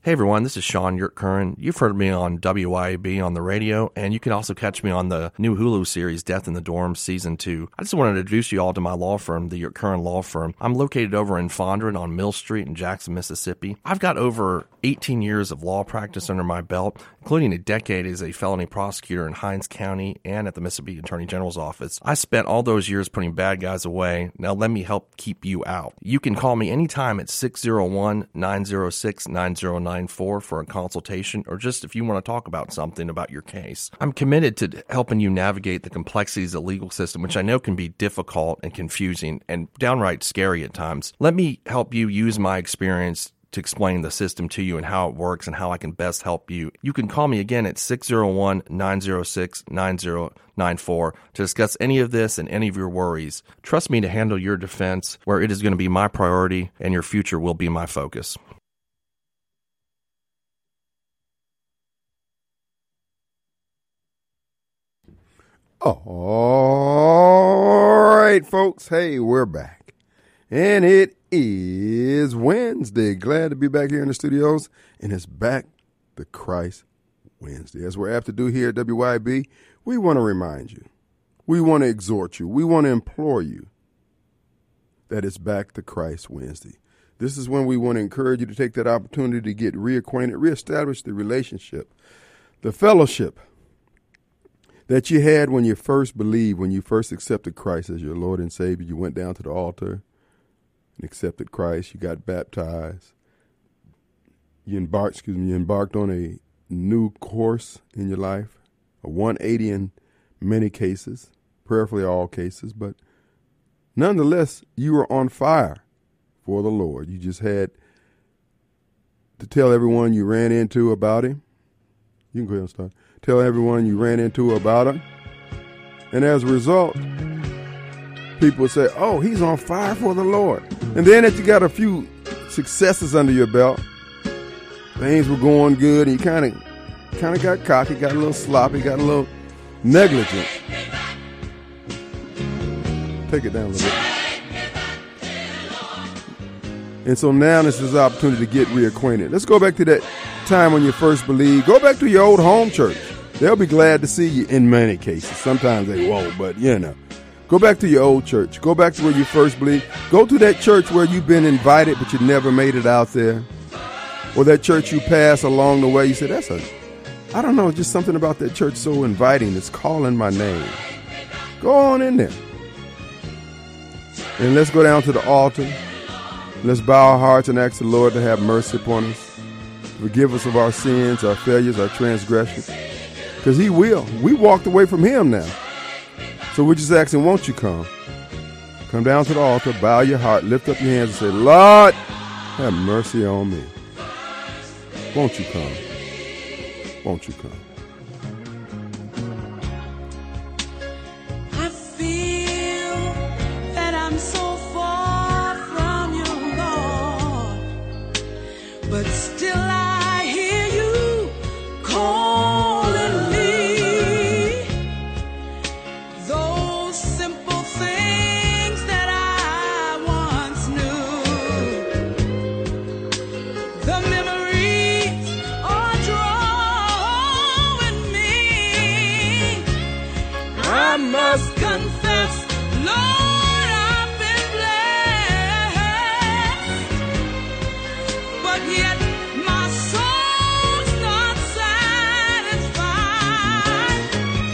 Hey everyone, this is Sean Yurt-Curran. You've heard me on WYAB on the radio, and you can also catch me on the new Hulu series, Death in the Dorm Season 2. I just wanted to introduce you all to my law firm, the Yurt-Curran Law Firm. I'm located over in Fondren on Mill Street in Jackson, Mississippi. I've got over 18 years of law practice under my belt, including a decade as a felony prosecutor in Hinds County and at the Mississippi Attorney General's office. I spent all those years putting bad guys away. Now let me help keep you out. You can call me anytime at 601-906-9094 for a consultation, or just if you want to talk about something about your case. I'm committed to helping you navigate the complexities of the legal system, which I know can be difficult and confusing and downright scary at times. Let me help you use my experience to explain the system to you and how it works and how I can best help you. You can call me again at 601-906-9094 to discuss any of this and any of your worries. Trust me to handle your defense, where it is going to be my priority and your future will be my focus. All right, folks. Hey, we're back. And it is Wednesday. Glad to be back here in the studios. And it's Back to Christ Wednesday. As we're apt to do here at WYB, we want to remind you, we want to exhort you, we want to implore you that it's Back to Christ Wednesday. This is when we want to encourage you to take that opportunity to get reacquainted, reestablish the relationship, the fellowship that you had when you first believed, when you first accepted Christ as your Lord and Savior. You went down to the altar and accepted Christ. You got baptized. You embarked on a new course in your life, a 180 in many cases, prayerfully all cases, but nonetheless, you were on fire for the Lord. You just had to tell everyone you ran into about Him. You can go ahead and start. Tell everyone you ran into about Him. And as a result, people would say, oh, he's on fire for the Lord. And then if you got a few successes under your belt, things were going good, and you kind of got cocky, got a little sloppy, got a little negligent. Take it down a little bit. And so now this is an opportunity to get reacquainted. Let's go back to that time when you first believed. Go back to your old home church. They'll be glad to see you in many cases. Sometimes they won't, but you know. Go back to your old church. Go back to where you first believed. Go to that church where you've been invited, but you never made it out there. Or that church you passed along the way. You said, I don't know, just something about that church so inviting. It's calling my name. Go on in there. And let's go down to the altar. Let's bow our hearts and ask the Lord to have mercy upon us. Forgive us of our sins, our failures, our transgressions. Because He will. We walked away from Him now. So we're just asking, won't you come? Come down to the altar, bow your heart, lift up your hands and say, Lord, have mercy on me. Won't you come? Won't you come? I feel that I'm so far from you, Lord, but still I hear you calling me. Those simple things that I once knew, the memories are drawing me. I must confess, Lord, I've been blessed, but yet my soul's not satisfied.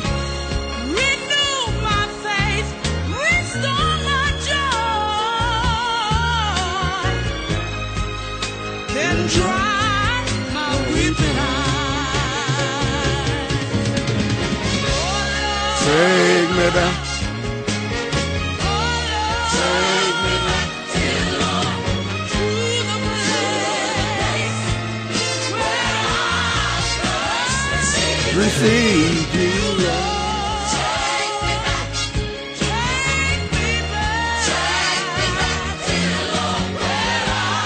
Renew my faith, restore my joy, then dry my weeping eyes. Take me back. Take me back, dear Lord, to the place where I first Receive you. Take me back, dear Lord, where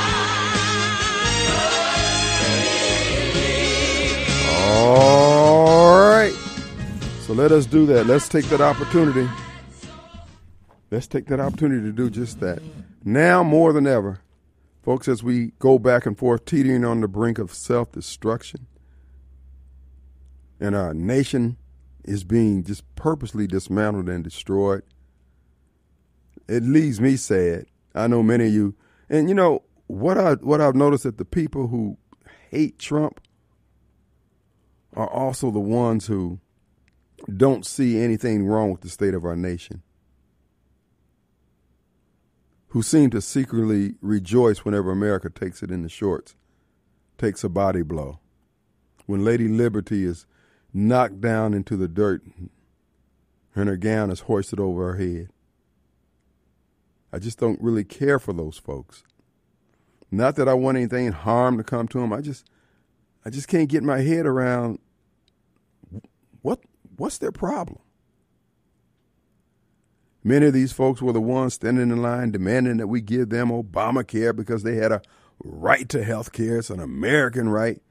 I All right. So let us do that. Let's take that opportunity. Let's take that opportunity to do just that. Now more than ever, Folks, as we go back and forth, teetering on the brink of self-destruction, and our nation is being just purposely dismantled and destroyed, it leaves me sad. I know many of you, and you know what I've noticed, that the people who hate Trump are also the ones who don't see anything wrong with the state of our nation, who seem to secretly rejoice whenever America takes it in the shorts, takes a body blow, when Lady Liberty is knocked down into the dirt and her gown is hoisted over her head. I just don't really care for those folks. Not that I want anything harm to come to them. I just can't get my head around what's their problem. Many of these folks were the ones standing in line demanding that we give them Obamacare because they had a right to health care. It's an American right.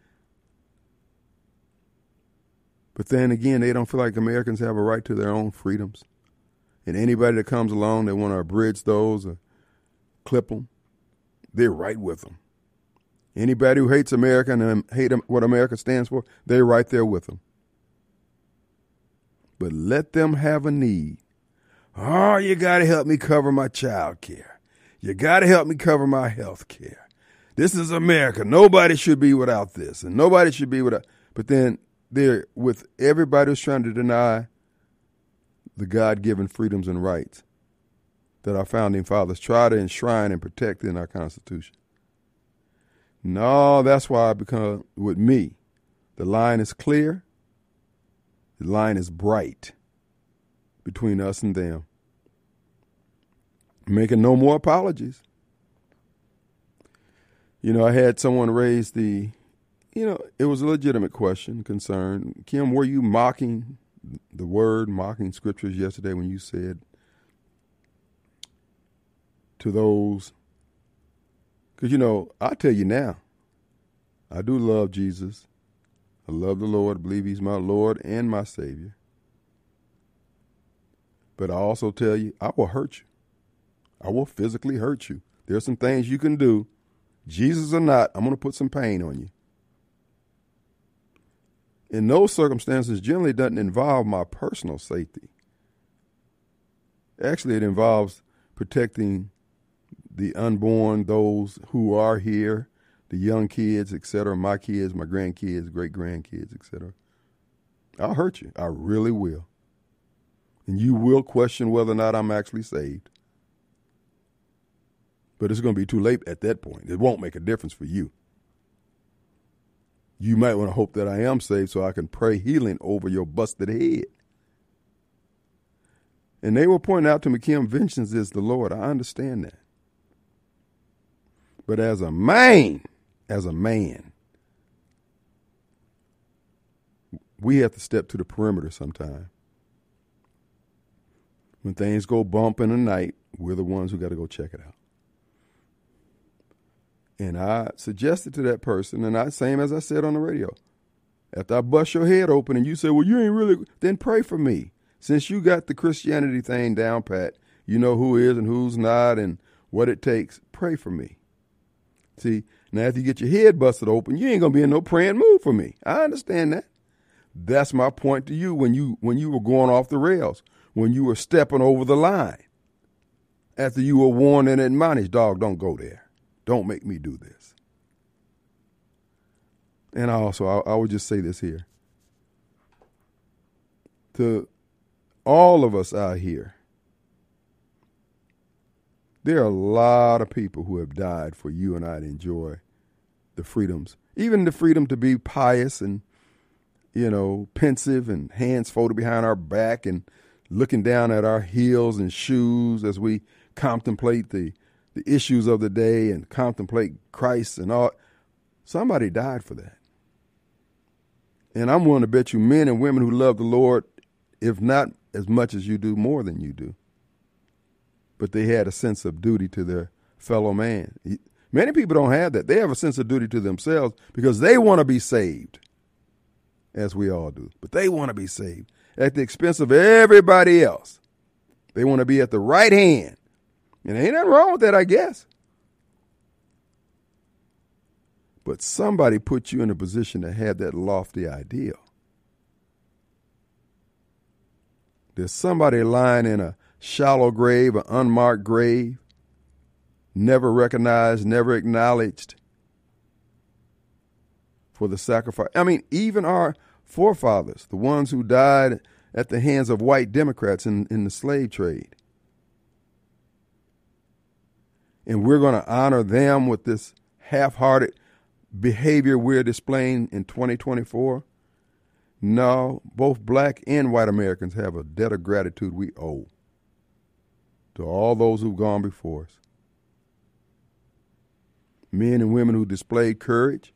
But then again, they don't feel like Americans have a right to their own freedoms. And anybody that comes along, they want to abridge those or clip them. They're right with them. Anybody who hates America and hate what America stands for, they're right there with them. But let them have a need. Oh, you got to help me cover my child care. You got to help me cover my health care. This is America. Nobody should be without this, and nobody should be without. But then they're with everybody who's trying to deny the God-given freedoms and rights that our founding fathers try to enshrine and protect in our Constitution. No, that's why I become, with me, the line is clear, the line is bright between us and them. Making no more apologies. You know, I had someone raise it was a legitimate question, concern. Kim, were you mocking the word, mocking scriptures yesterday when you said to those? Because, I tell you now, I do love Jesus. I love the Lord. I believe he's my Lord and my Savior. But I also tell you, I will hurt you. I will physically hurt you. There's some things you can do, Jesus or not, I'm going to put some pain on you. In those circumstances, generally doesn't involve my personal safety. Actually, it involves protecting the unborn, those who are here, the young kids, etc., my kids, my grandkids, great-grandkids, etc. I'll hurt you. I really will. And you will question whether or not I'm actually saved. But it's going to be too late at that point. It won't make a difference for you. You might want to hope that I am saved so I can pray healing over your busted head. And they were pointing out to me, Kim, vengeance is the Lord. I understand that. But as a man, we have to step to the perimeter sometime. When things go bump in the night, we're the ones who got to go check it out. And I suggested to that person, and same as I said on the radio, after I bust your head open and you say, well, you ain't really, then pray for me. Since you got the Christianity thing down pat, you know who is and who's not and what it takes, pray for me. See, now if you get your head busted open, you ain't going to be in no praying mood for me. I understand that. That's my point to you when you were going off the rails, when you were stepping over the line. After you were warned and admonished, dog, don't go there. Don't make me do this. And I would just say this here. To all of us out here, there are a lot of people who have died for you and I to enjoy the freedoms. Even the freedom to be pious and, pensive and hands folded behind our back and looking down at our heels and shoes as we contemplate the issues of the day and contemplate Christ and all. Somebody died for that. And I'm willing to bet you men and women who love the Lord, if not as much as you do, more than you do. But they had a sense of duty to their fellow man. Many people don't have that. They have a sense of duty to themselves because they want to be saved, as we all do. But they want to be saved at the expense of everybody else. They want to be at the right hand. And ain't nothing wrong with that, I guess. but somebody put you in a position to have that lofty ideal. There's somebody lying in a shallow grave, an unmarked grave, never recognized, never acknowledged for the sacrifice. I mean, even our forefathers, the ones who died at the hands of white Democrats in the slave trade. And we're going to honor them with this half-hearted behavior we're displaying in 2024. No, both black and white Americans have a debt of gratitude we owe to all those who've gone before us. Men and women who displayed courage.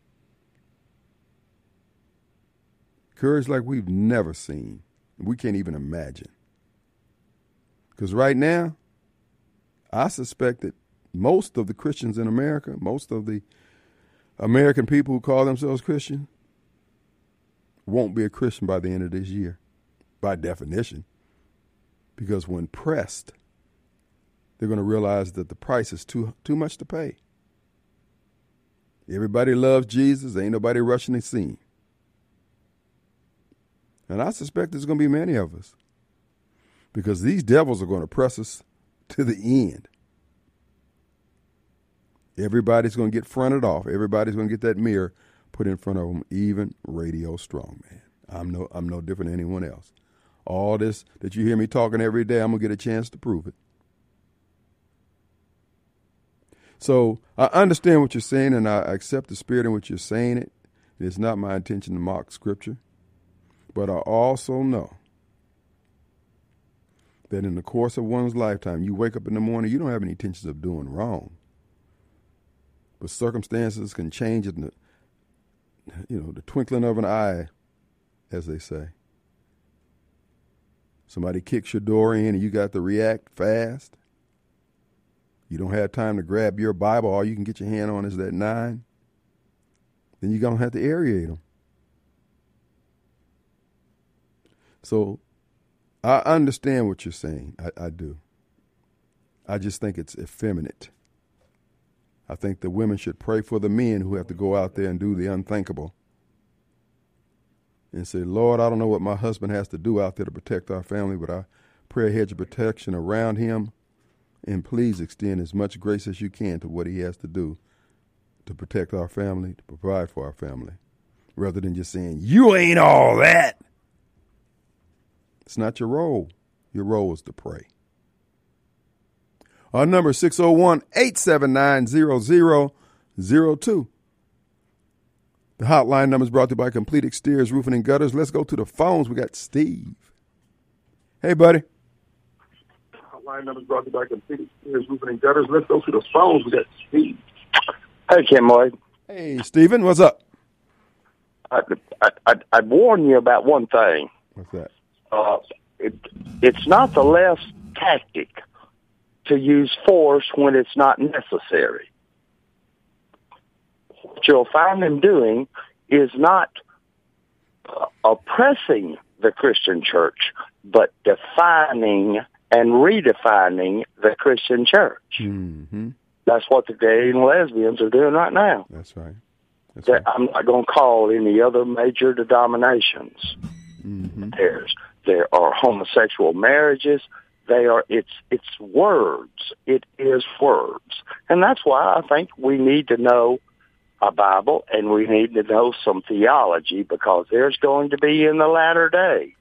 Courage like we've never seen. We can't even imagine. Because right now, I suspect that most of the Christians in America, most of the American people who call themselves Christian, won't be a Christian by the end of this year, by definition. Because when pressed, they're going to realize that the price is too much to pay. Everybody loves Jesus. Ain't nobody rushing to see him. And I suspect there's going to be many of us. Because these devils are going to press us to the end. Everybody's going to get fronted off. Everybody's going to get that mirror put in front of them, even Radio Strongman. I'm no different than anyone else. All this that you hear me talking every day, I'm going to get a chance to prove it. So I understand what you're saying, and I accept the spirit in which you're saying it. It's not my intention to mock Scripture. But I also know that in the course of one's lifetime, you wake up in the morning, you don't have any intentions of doing wrong. But circumstances can change in the twinkling of an eye, as they say. Somebody kicks your door in and you got to react fast. You don't have time to grab your Bible. All you can get your hand on is that 9. Then you're going to have to aerate them. So I understand what you're saying. I do. I just think it's effeminate. I think the women should pray for the men who have to go out there and do the unthinkable. And say, Lord, I don't know what my husband has to do out there to protect our family, but I pray a hedge of protection around him. And please extend as much grace as you can to what he has to do to protect our family, to provide for our family. Rather than just saying, you ain't all that. It's not your role. Your role is to pray. Our number is 601-879-0002. The hotline number is brought to you by Complete Exteriors Roofing and Gutters. Let's go to the phones. We got Steve. Hey, buddy. Hotline number is brought to you by Complete Exteriors Roofing and Gutters. Let's go to the phones. We got Steve. Hey, Kim Lloyd. Hey, Stephen. What's up? I'd warn you about one thing. What's that? It's not the less tactic to use force when it's not necessary. What you'll find them doing is not oppressing the Christian church, but defining and redefining the Christian church. Mm-hmm. That's what the gay and lesbians are doing right now. That's right. That's right. I'm not going to call any other major denominations. Mm-hmm. There are homosexual marriages. It's words. It is words. And that's why I think we need to know a Bible and we need to know some theology, because there's going to be in the latter days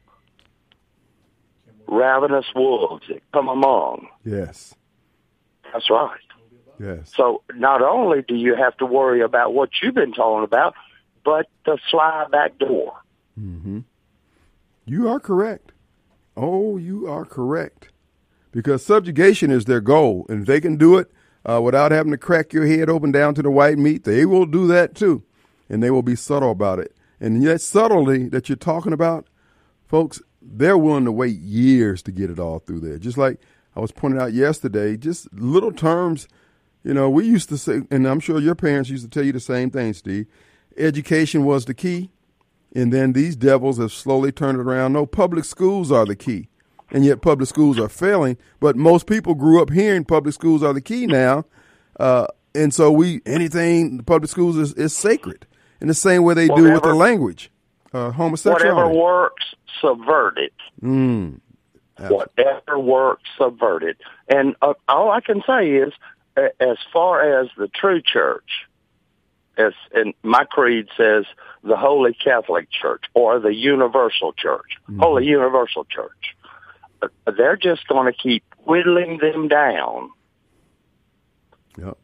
ravenous wolves that come among. Yes. That's right. Yes. So not only do you have to worry about what you've been talking about, but the sly back door. Mm-hmm. You are correct. Oh, you are correct. Because subjugation is their goal. And if they can do it without having to crack your head open down to the white meat, they will do that too. And they will be subtle about it. And that subtlety that you're talking about, folks, they're willing to wait years to get it all through there. Just like I was pointing out yesterday, just little terms, we used to say, and I'm sure your parents used to tell you the same thing, Steve. Education was the key. And then these devils have slowly turned it around. No, public schools are the key. And yet public schools are failing. But most people grew up hearing public schools are the key now. And so anything the public schools is sacred in the same way they do with the Whatever- language, homosexuality. Whatever works, subvert it. Whatever works, subvert it. And all I can say is, as far as the true church, and my creed says the Holy Catholic Church or the Universal Church, Holy Universal Church, they're just going to keep whittling them down Yep.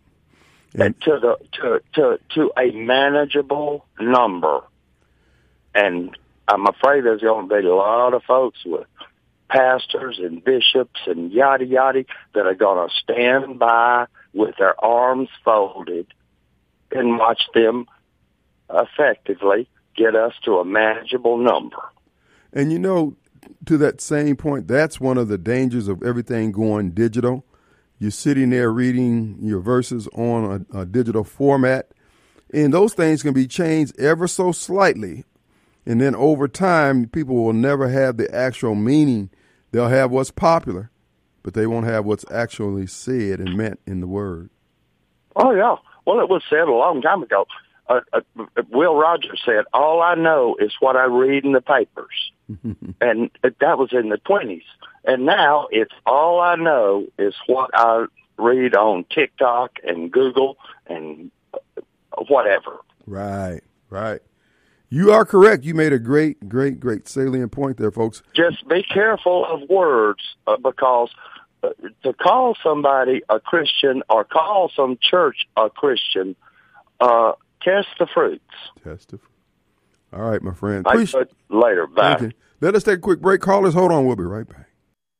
to a manageable number. And I'm afraid there's going to be a lot of folks with pastors and bishops and yada yada that are going to stand by with their arms folded and watch them effectively get us to a manageable number. And to that same point, that's one of the dangers of everything going digital. You're sitting there reading your verses on a digital format, and those things can be changed ever so slightly. And then over time, people will never have the actual meaning. They'll have what's popular, but they won't have what's actually said and meant in the word. Oh, yeah. Well, it was said a long time ago. Will Rogers said, all I know is what I read in the papers. And that was in the 20s. And now it's all I know is what I read on TikTok and Google and whatever. Right. You are correct. You made a great salient point there, folks. Just be careful of words because to call somebody a Christian or call some church a Christian, test the fruits. All right, my friend. Later. Bye. Thank you. Let us take a quick break. Callers, hold on. We'll be right back.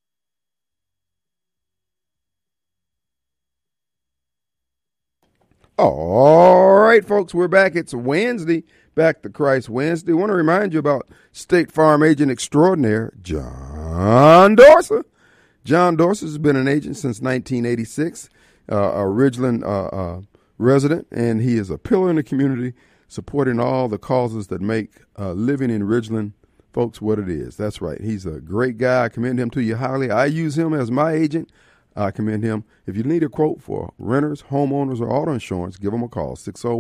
All right, folks, we're back. It's Wednesday, Back to Christ Wednesday. I want to remind you about State Farm Agent Extraordinaire, John Dorser. John Dorser has been an agent since 1986, a Ridgeland resident, and he is a pillar in the community, supporting all the causes that make living in Ridgeland, folks, what it is. That's right. He's a great guy. I commend him to you highly. I use him as my agent. I commend him. If you need a quote for renters, homeowners, or auto insurance, give him a call,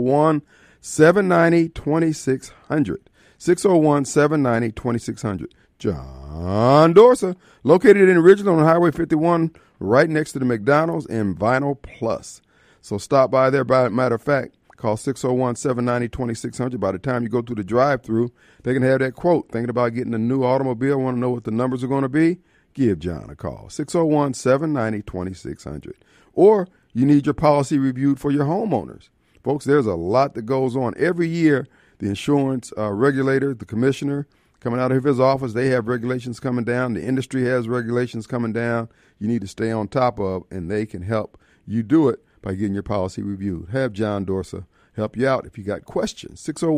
601-790-2600. 601-790-2600. John Dorser, located in Ridgeland on Highway 51, right next to the McDonald's and Vinyl Plus. So stop by there. By matter of fact, call 601-790-2600. By the time you go through the drive-through, they can have that quote. Thinking about getting a new automobile, want to know what the numbers are going to be? Give John a call, 601-790-2600. Or you need your policy reviewed for your homeowners. Folks, there's a lot that goes on. Every year, the insurance regulator, the commissioner, coming out of his office, they have regulations coming down. The industry has regulations coming down. You need to stay on top of, and they can help you do it by getting your policy reviewed. Have John Dorser help you out if you got questions.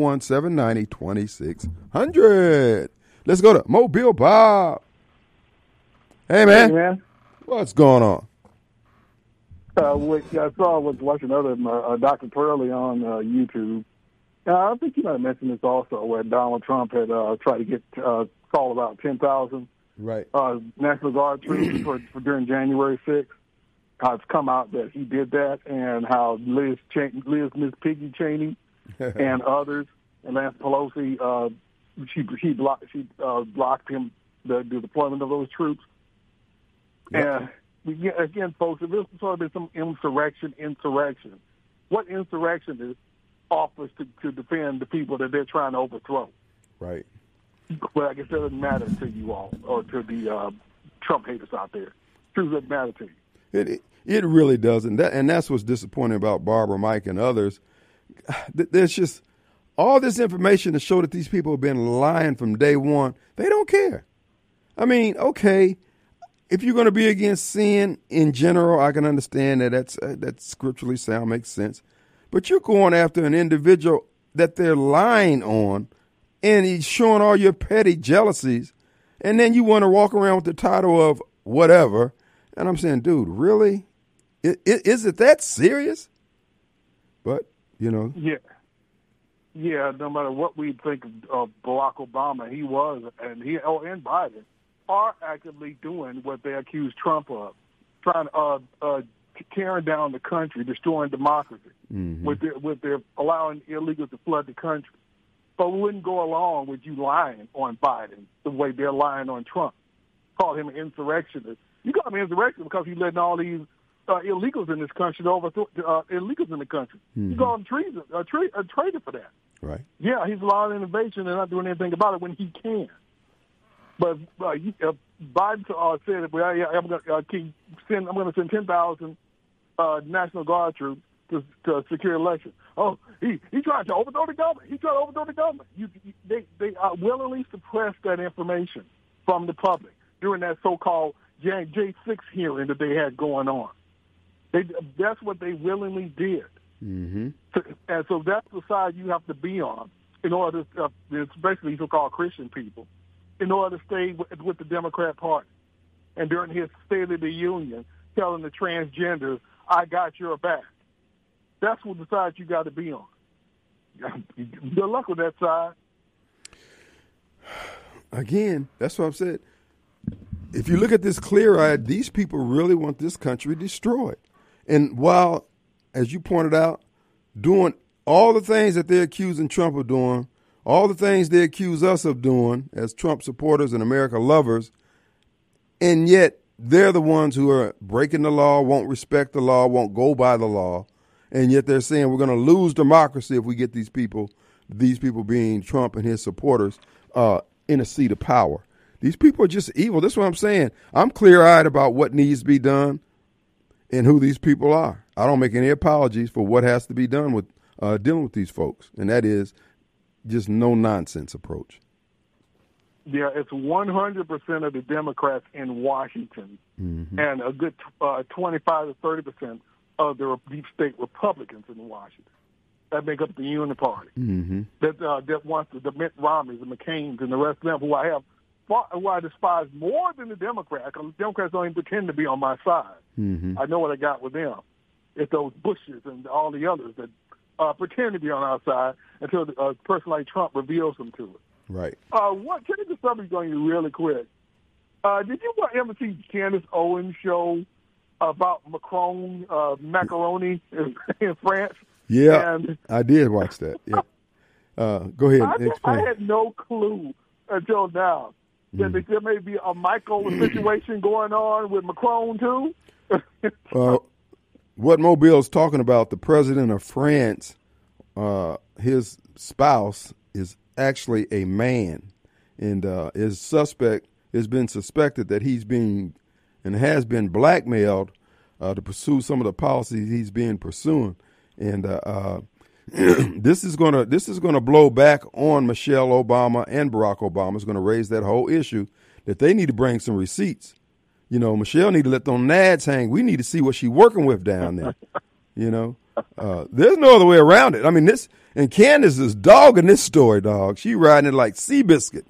601-790-2600. Let's go to Mobile Bob. Hey, man. Hey, man. What's going on? I was watching Dr. Turley on YouTube. I think you might have mentioned this also, where Donald Trump had tried to get call about 10,000 National Guard troops for during January 6th. How it's come out that he did that, and how Miss Piggy Cheney and others, and Nancy Pelosi, she blocked him the deployment of those troops. And again, folks, if this sort of been some insurrection, what insurrection is offers to defend the people that they're trying to overthrow? Right. Well, I guess that doesn't matter to you all or to the Trump haters out there. Truth doesn't matter to you. It really doesn't. And that's what's disappointing about Barbara, Mike, and others. There's just all this information to show that these people have been lying from day one. They don't care. I mean, okay, if you're going to be against sin in general, I can understand that that's scripturally sound, makes sense. But you're going after an individual that they're lying on, and he's showing all your petty jealousies, and then you want to walk around with the title of whatever. And I'm saying, dude, really? Is it that serious? But, you know. Yeah, no matter what we think of Barack Obama, he was, and Biden are actively doing what they accuse Trump of, trying to tearing down the country, destroying democracy, with their allowing illegals to flood the country. But we wouldn't go along with you lying on Biden the way they're lying on Trump. Call him an insurrectionist. You call him an insurrectionist because he's letting all these illegals in this country overthrow illegals in the country. You call him treason, a traitor for that. Right. Yeah, he's allowing innovation and not doing anything about it when he can. But Biden said, "Well, I'm going to send 10,000 National Guard troops to secure election." Oh, he tried to overthrow the government. He tried to overthrow the government. They willingly suppressed that information from the public during that so-called J6 hearing that they had going on. That's what they willingly did. Mm-hmm. And so that's the side you have to be on in order to, especially so-called Christian people, in order to stay with the Democrat Party. And during his State of the Union, telling the transgenders, "I got your back." That's what the side you got to be on. Good luck with that side. Again, that's what I've said. If you look at this clear-eyed, these people really want this country destroyed. And while, as you pointed out, doing all the things that they're accusing Trump of doing, all the things they accuse us of doing as Trump supporters and America lovers, and yet they're the ones who are breaking the law, won't respect the law, won't go by the law, and yet they're saying we're going to lose democracy if we get these people being Trump and his supporters, in a seat of power. These people are just evil. That's what I'm saying. I'm clear-eyed about what needs to be done and who these people are. I don't make any apologies for what has to be done with dealing with these folks, and that is just no-nonsense approach. Yeah, it's 100% of the Democrats in Washington, and a good 25 to 30% of the deep state Republicans in Washington that make up the Union Party. That wants the Mitt Romneys, the McCains, and the rest of them who I despise more than the Democrats. Because the Democrats don't even pretend to be on my side. I know what I got with them. It's those Bushes and all the others that pretend to be on our side until a person like Trump reveals them to us. Right. Can I just something going you really quick? Did you ever see Candace Owens' show about Macron macaroni in France? Yeah, and I did watch that. Yeah. Go ahead. I had no clue until now that there may be a Michael situation going on with Macron too. What Mobile's talking about, the president of France, his spouse is actually a man, and is been suspected that he's being and has been blackmailed to pursue some of the policies he's been pursuing, and this is gonna blow back on Michelle Obama and Barack Obama. It's going to raise that whole issue that they need to bring some receipts. You know, Michelle need to let them nads hang. We need to see what she's working with down there. You know, there's no other way around it. I mean, and Candace is dogging this story, dog. She riding it like Seabiscuit.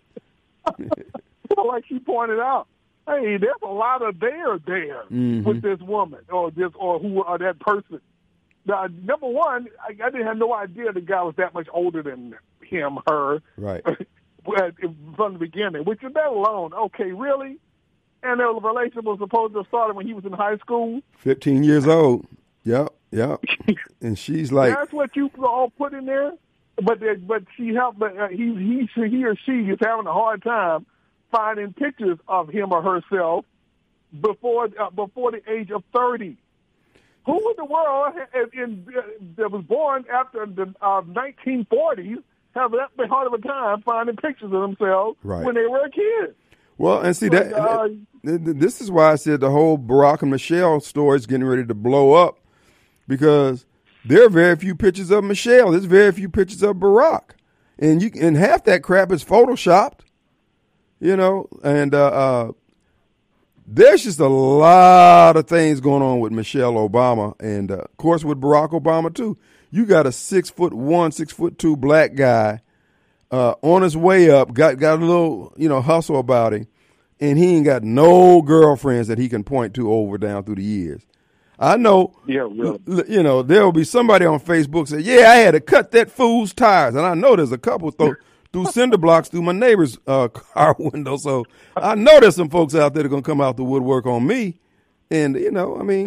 Like she pointed out, hey, there's a lot of there with this woman or that person. Now, number one, I didn't have no idea the guy was that much older than her. Right. From the beginning, which is that alone. Okay, really? And their relationship was supposed to have started when he was in high school. 15 years old. Yep. And she's like, that's what you all put in there. But she helped. But he or she is having a hard time finding pictures of him or herself before the age of 30. Who in the world that was born after the 1940s have that hard of a time finding pictures of themselves when they were a kid? Well, and see, this is why I said the whole Barack and Michelle story is getting ready to blow up, because there are very few pictures of Michelle. There's very few pictures of Barack. And half that crap is photoshopped, you know, and there's just a lot of things going on with Michelle Obama and, of course, with Barack Obama, too. You got a 6'1", 6'2" black guy on his way up, got a little, hustle about him, and he ain't got no girlfriends that he can point to down through the years. I know, really. There will be somebody on Facebook say, yeah, I had to cut that fool's tires. And I know there's a couple threw cinder blocks through my neighbor's car window. So I know there's some folks out there that are going to come out the woodwork on me. And,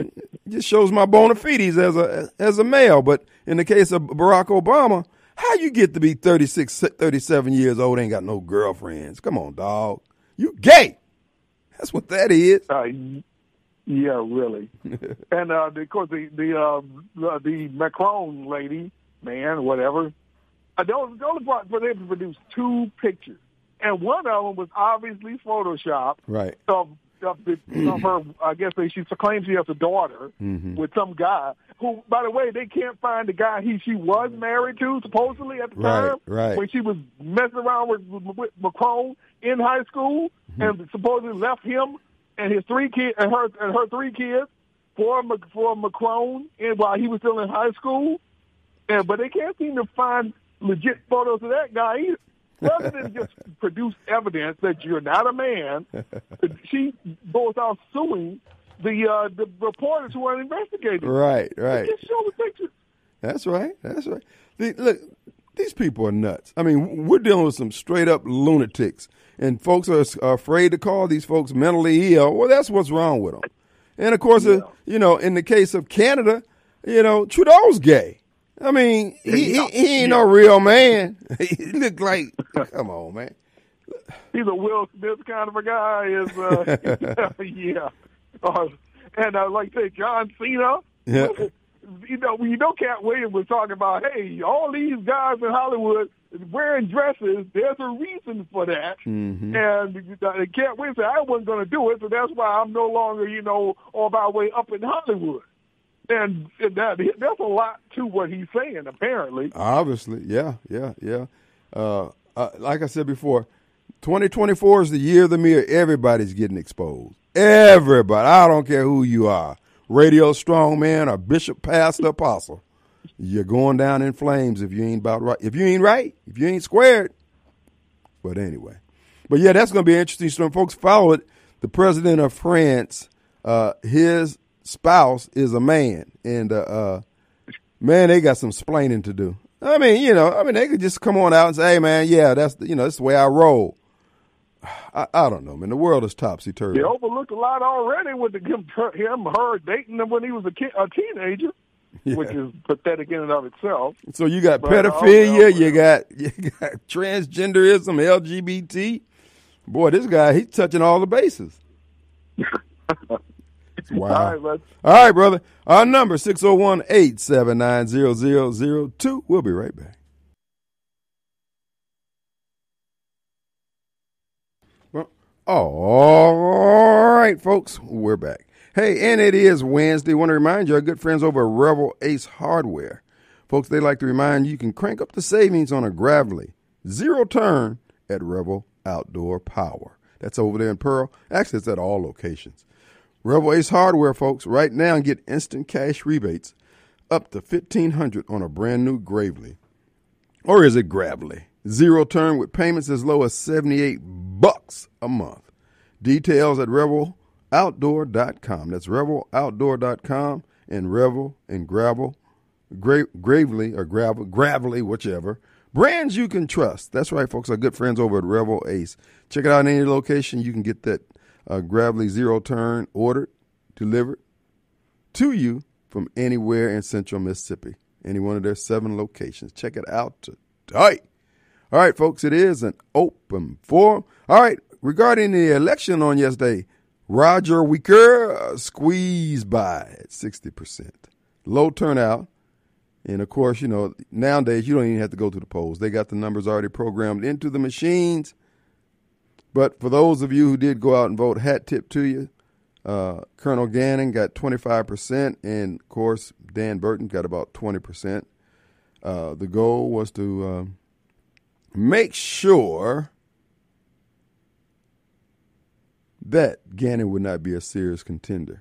just shows my bona fides as a male. But in the case of Barack Obama, how you get to be 36, 37 years old, ain't got no girlfriends? Come on, dog. You gay. That's what that is. Yeah, really. And of course, the Macron lady, man, whatever. The only part for them to produce 2 pictures, and one of them was obviously Photoshopped. Right. Of her, I guess she claims she has a daughter with some guy who, by the way, they can't find the guy she was married to supposedly at the time when she was messing around with Macron in high school and supposedly left him and his 3 kids and her 3 kids for Macron while he was still in high school. But they can't seem to find legit photos of that guy either. Rather than just produce evidence that you're not a man, she goes out suing the reporters who are investigating. Right. Just show the pictures. That's right. Look, these people are nuts. I mean, we're dealing with some straight up lunatics, and folks are afraid to call these folks mentally ill. Well, that's what's wrong with them. And of course, in the case of Canada, Trudeau's gay. I mean, he ain't no real man. He look like, come on, man. He's a Will Smith kind of a guy. Yeah. And like I say, John Cena. Yeah. Cat Williams was talking about, hey, all these guys in Hollywood wearing dresses, there's a reason for that. And Cat Williams said, I wasn't going to do it, so that's why I'm no longer, on my way up in Hollywood. And there's a lot to what he's saying, apparently. Obviously, yeah. Like I said before, 2024 is the year of the mirror. Everybody's getting exposed. Everybody. I don't care who you are. Radio strongman or bishop, pastor, apostle. You're going down in flames if you ain't about right. If you ain't right, if you ain't squared. But anyway. But yeah, that's going to be interesting. So folks, follow it. The president of France, his spouse is a man, and man, they got some splaining to do. I mean, they could just come on out and say, "Hey, man, yeah, that's the way I roll." I don't know, man. The world is topsy turvy. They overlooked a lot already with her dating him when he was a teenager, which is pathetic in and of itself. So you got pedophilia, you got transgenderism, LGBT. Boy, this guy, he's touching all the bases. Wow. All right, brother. Our number, 601-879-0002. We'll be right back. Well, all right, folks. We're back. Hey, and it is Wednesday. I want to remind you, our good friends over at Rebel Ace Hardware. Folks, they like to remind you can crank up the savings on a Gravely zero turn at Rebel Outdoor Power. That's over there in Pearl. Actually, it's at all locations. Rebel Ace Hardware, folks, right now get instant cash rebates up to $1,500 on a brand new Gravely. Or is it Gravely? Zero turn with payments as low as $78 a month. Details at rebel.outdoor.com. That's rebel.outdoor.com and Rebel and Gravely or Gravely, whichever. Brands you can trust. That's right, folks. Our good friends over at Rebel Ace. Check it out in any location. You can get that Gravely zero turn ordered, delivered to you from anywhere in Central Mississippi. Any one of their 7 locations. Check it out today. All right, folks, it is an open forum. All right, regarding the election on yesterday, Roger Wicker squeezed by at 60%. Low turnout. And, of course, nowadays you don't even have to go to the polls. They got the numbers already programmed into the machines. But for those of you who did go out and vote, hat tip to you. Colonel Gannon got 25%, and, of course, Dan Burton got about 20%. The goal was to make sure that Gannon would not be a serious contender.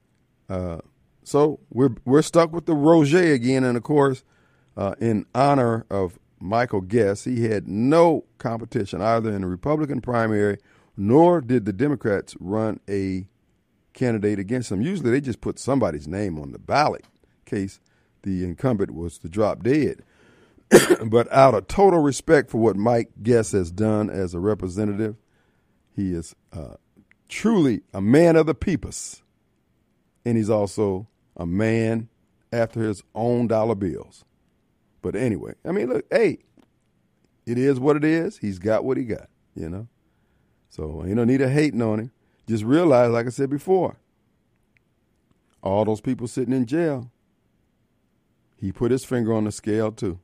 So we're stuck with the Roger again, and, of course, in honor of Michael Guest, he had no competition either in the Republican primary, nor did the Democrats run a candidate against him. Usually they just put somebody's name on the ballot in case the incumbent was to drop dead. But out of total respect for what Mike Guest has done as a representative, he is truly a man of the peoples, and he's also a man after his own dollar bills. But anyway, I mean, look, hey, it is what it is. He's got what he got, you know. So you don't need to hating on him. Just realize, like I said before, all those people sitting in jail, he put his finger on the scale too.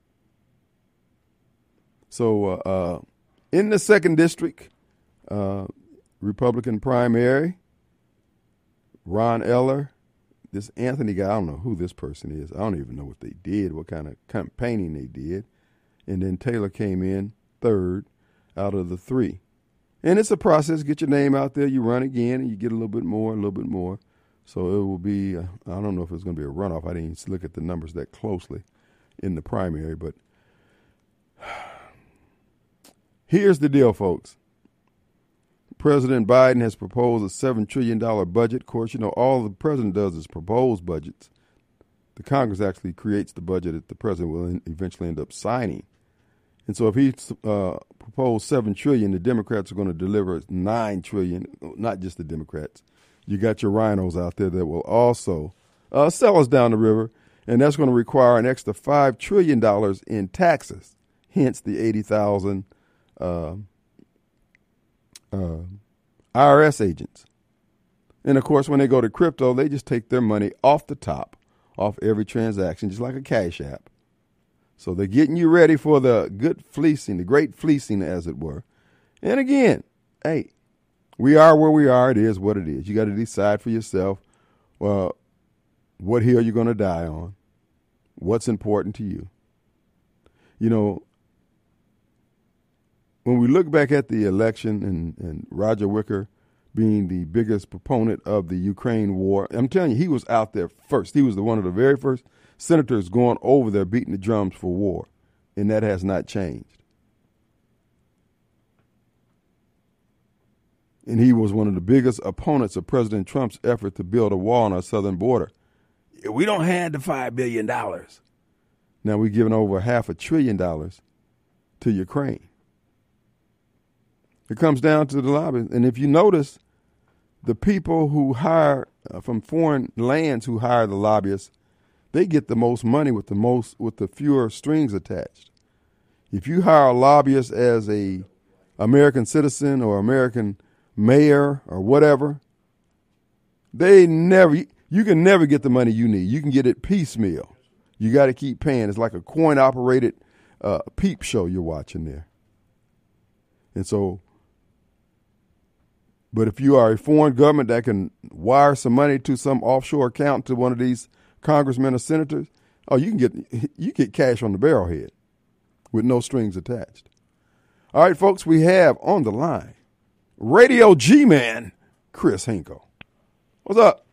So in the 2nd District, Republican primary, Ron Eller, this Anthony guy, I don't know who this person is. I don't even know what they did, what kind of campaigning they did. And then Taylor came in 3rd out of the 3. And it's a process. Get your name out there. You run again, and you get a little bit more, a little bit more. So it will be, I don't know if it's going to be a runoff. I didn't even look at the numbers that closely in the primary. But here's the deal, folks. President Biden has proposed a $7 trillion budget. Of course, you know, all the president does is propose budgets. The Congress actually creates the budget that the president will eventually end up signing. And so if he proposed $7 trillion, the Democrats are going to deliver $9 trillion, not just the Democrats. You got your rhinos out there that will also sell us down the river, and that's going to require an extra $5 trillion in taxes, hence the 80,000 IRS agents. And, of course, when they go to crypto, they just take their money off the top, off every transaction, just like a Cash App. So they're getting you ready for the good fleecing, the great fleecing, as it were. And again, hey, we are where we are. It is what it is. You got to decide for yourself, well, what hill you're going to die on, what's important to you. You know, when we look back at the election and Roger Wicker being the biggest proponent of the Ukraine war, I'm telling you, he was out there first. He was one of the very first senators going over there beating the drums for war, and that has not changed. And he was one of the biggest opponents of President Trump's effort to build a wall on our southern border. We don't have the $5 billion. Now we're giving over $500 billion to Ukraine. It comes down to the lobby. And if you notice, the people who hire from foreign lands who hire the lobbyists, they get the most money with the fewer strings attached. If you hire a lobbyist as a American citizen or American mayor or whatever, you can never get the money you need. You can get it piecemeal. You got to keep paying. It's like a coin-operated peep show you're watching there. And so, but if you are a foreign government that can wire some money to some offshore account to one of these congressmen or senators, you get cash on the barrelhead with no strings attached. All right, folks, we have on the line Radio G-Man, Chris Hinkle. What's up?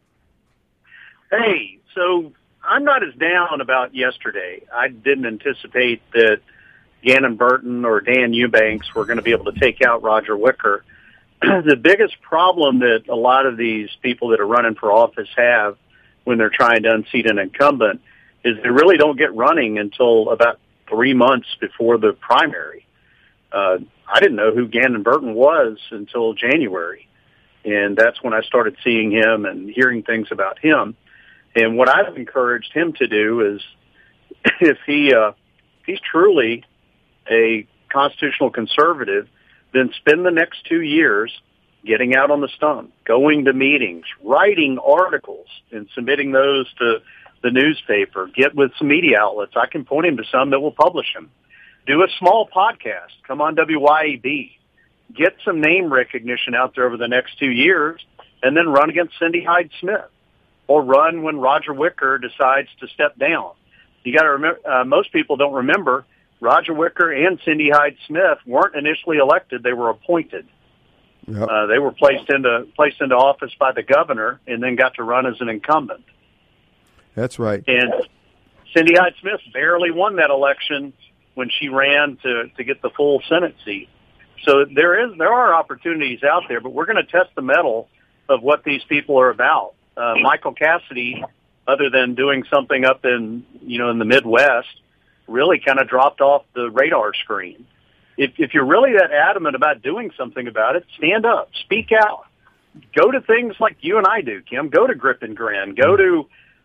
Hey, so I'm not as down about yesterday. I didn't anticipate that Gannon Burton or Dan Eubanks were going to be able to take out Roger Wicker. The biggest problem that a lot of these people that are running for office have when they're trying to unseat an incumbent is they really don't get running until about 3 months before the primary. I didn't know who Gannon Burton was until January, and that's when I started seeing him and hearing things about him. And what I've encouraged him to do is, if he's truly a constitutional conservative, then spend the next 2 years getting out on the stump, going to meetings, writing articles, and submitting those to the newspaper. Get with some media outlets. I can point him to some that will publish him. Do a small podcast. Come on WYAB. Get some name recognition out there over the next 2 years, and then run against Cindy Hyde-Smith, or run when Roger Wicker decides to step down. You got to remember, most people don't remember, Roger Wicker and Cindy Hyde-Smith weren't initially elected; they were appointed. Yep. They were placed into office by the governor, and then got to run as an incumbent. That's right. And Cindy Hyde-Smith barely won that election when she ran to get the full Senate seat. So there are opportunities out there, but we're going to test the mettle of what these people are about. Michael Cassidy, other than doing something up in the Midwest, really kind of dropped off the radar screen. If you're really that adamant about doing something about it, stand up, speak out. Go to things like you and I do, Kim. Go to Grip and Grin. Go to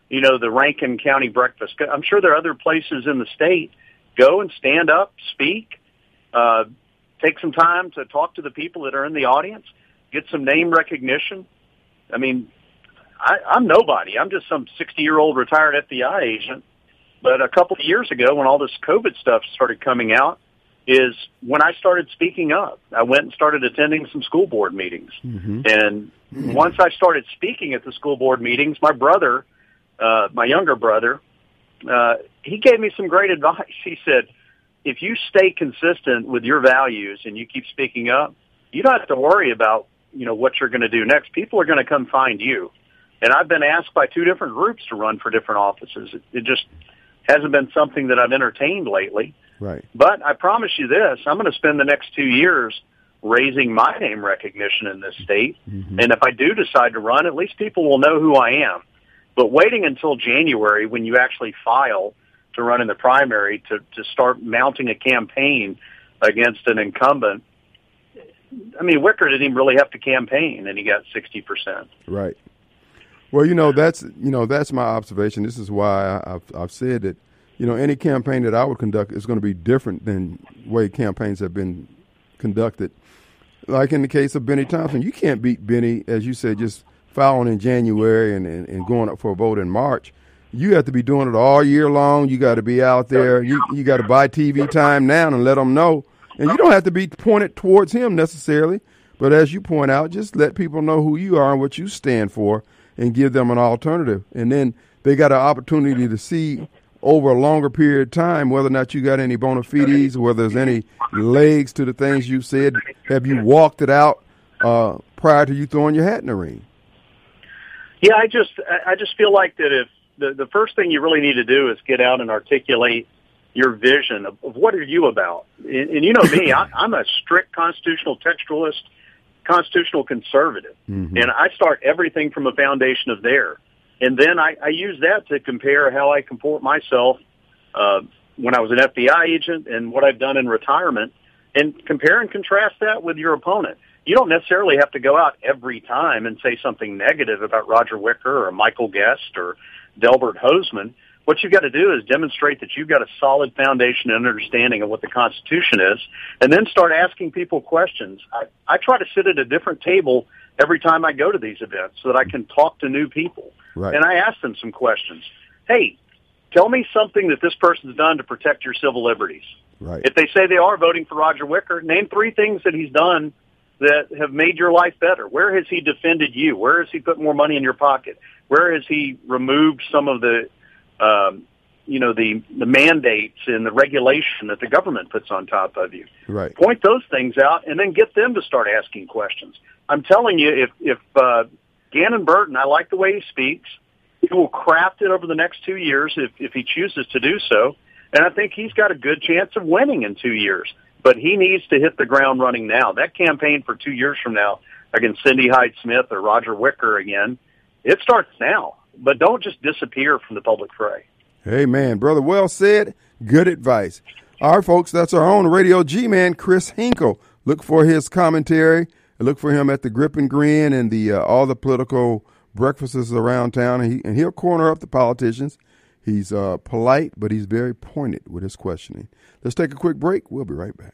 the Rankin County breakfast. I'm sure there are other places in the state. Go and stand up, speak, take some time to talk to the people that are in the audience, get some name recognition. I mean, I'm nobody. I'm just some 60-year-old retired FBI agent. But a couple of years ago, when all this COVID stuff started coming out, is when I started speaking up. I went and started attending some school board meetings. Mm-hmm. And once I started speaking at the school board meetings, my brother, my younger brother, he gave me some great advice. He said, if you stay consistent with your values and you keep speaking up, you don't have to worry about, what you're going to do next. People are going to come find you. And I've been asked by 2 different groups to run for different offices. It just hasn't been something that I've entertained lately. Right. But I promise you this, I'm going to spend the next 2 years raising my name recognition in this state. Mm-hmm. And if I do decide to run, at least people will know who I am. But waiting until January when you actually file to run in the primary to start mounting a campaign against an incumbent, I mean, Wicker didn't even really have to campaign, and he got 60%. Right. Well, that's my observation. This is why I've said that, any campaign that I would conduct is going to be different than the way campaigns have been conducted. Like in the case of Benny Thompson, you can't beat Benny, as you said, just filing in January and going up for a vote in March. You have to be doing it all year long. You got to be out there. You got to buy TV time now and let them know. And you don't have to be pointed towards him necessarily. But as you point out, just let people know who you are and what you stand for and give them an alternative. And then they got an opportunity to see over a longer period of time whether or not you got any bona fides, whether there's any legs to the things you said. Have you walked it out prior to you throwing your hat in the ring? Yeah, I just feel like that if the first thing you really need to do is get out and articulate your vision of what are you about. And you know me, I'm a strict constitutional textualist, constitutional conservative. Mm-hmm. And I start everything from a foundation of there. And then I use that to compare how I comport myself when I was an FBI agent and what I've done in retirement, and compare and contrast that with your opponent. You don't necessarily have to go out every time and say something negative about Roger Wicker or Michael Guest or Delbert Hosemann. What you've got to do is demonstrate that you've got a solid foundation and understanding of what the Constitution is, and then start asking people questions. I try to sit at a different table every time I go to these events so that I can talk to new people. Right. And I ask them some questions. Hey, tell me something that this person's done to protect your civil liberties. Right. If they say they are voting for Roger Wicker, name 3 things that he's done that have made your life better. Where has he defended you? Where has he put more money in your pocket? Where has he removed some of the the mandates and the regulation that the government puts on top of you? Right. Point those things out and then get them to start asking questions. I'm telling you, if Gannon Burton, I like the way he speaks. He will craft it over the next 2 years if he chooses to do so. And I think he's got a good chance of winning in 2 years. But he needs to hit the ground running now. That campaign for 2 years from now against Cindy Hyde-Smith or Roger Wicker again, it starts now. But don't just disappear from the public fray. Amen. Brother, well said. Good advice. All right, folks, that's our own Radio G-Man, Chris Hinkle. Look for his commentary. Look for him at the Grip and Grin and the all the political breakfasts around town. And he'll corner up the politicians. He's polite, but he's very pointed with his questioning. Let's take a quick break. We'll be right back.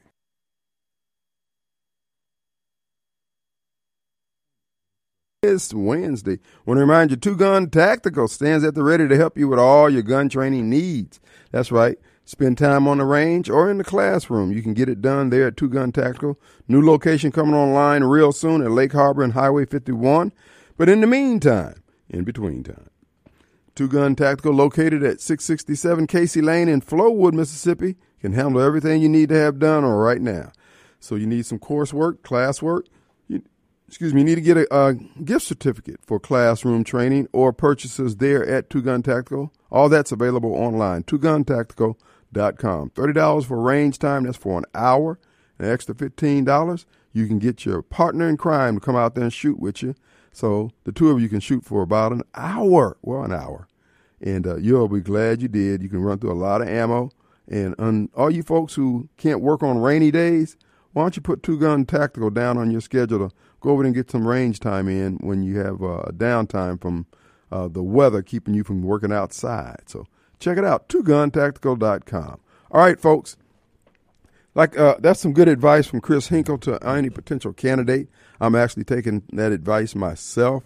It's Wednesday. I want to remind you, Two Gun Tactical stands at the ready to help you with all your gun training needs. That's right. Spend time on the range or in the classroom. You can get it done there at Two Gun Tactical. New location coming online real soon at Lake Harbor and Highway 51. But in the meantime, in between time, Two Gun Tactical, located at 667 Casey Lane in Flowood, Mississippi, can handle everything you need to have done right now. So you need some coursework, classwork. You need to get a gift certificate for classroom training or purchases there at Two Gun Tactical. All that's available online, twoguntactical.com. $30 for range time, that's for an hour. An extra $15, you can get your partner in crime to come out there and shoot with you. So the two of you can shoot for about an hour. Well, an hour. And you'll be glad you did. You can run through a lot of ammo. And all you folks who can't work on rainy days, why don't you put Two Gun Tactical down on your schedule to go over and get some range time in when you have downtime from the weather keeping you from working outside. So check it out, twoguntactical.com. All right, folks. That's some good advice from Chris Hinkle to any potential candidate. I'm actually taking that advice myself.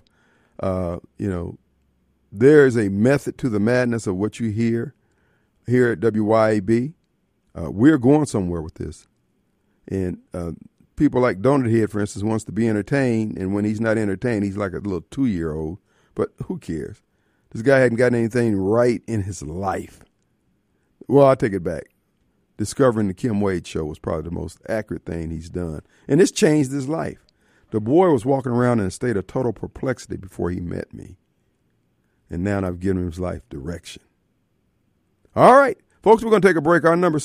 There is a method to the madness of what you hear here at WYAB. We're going somewhere with this. And people like Donut Head, for instance, wants to be entertained, and when he's not entertained, he's like a little 2-year-old. But who cares? This guy hadn't gotten anything right in his life. Well, I take it back. Discovering the Kim Wade show was probably the most accurate thing he's done. And it's changed his life. The boy was walking around in a state of total perplexity before he met me. And now I've given him his life direction. All right, folks, we're going to take a break. Our number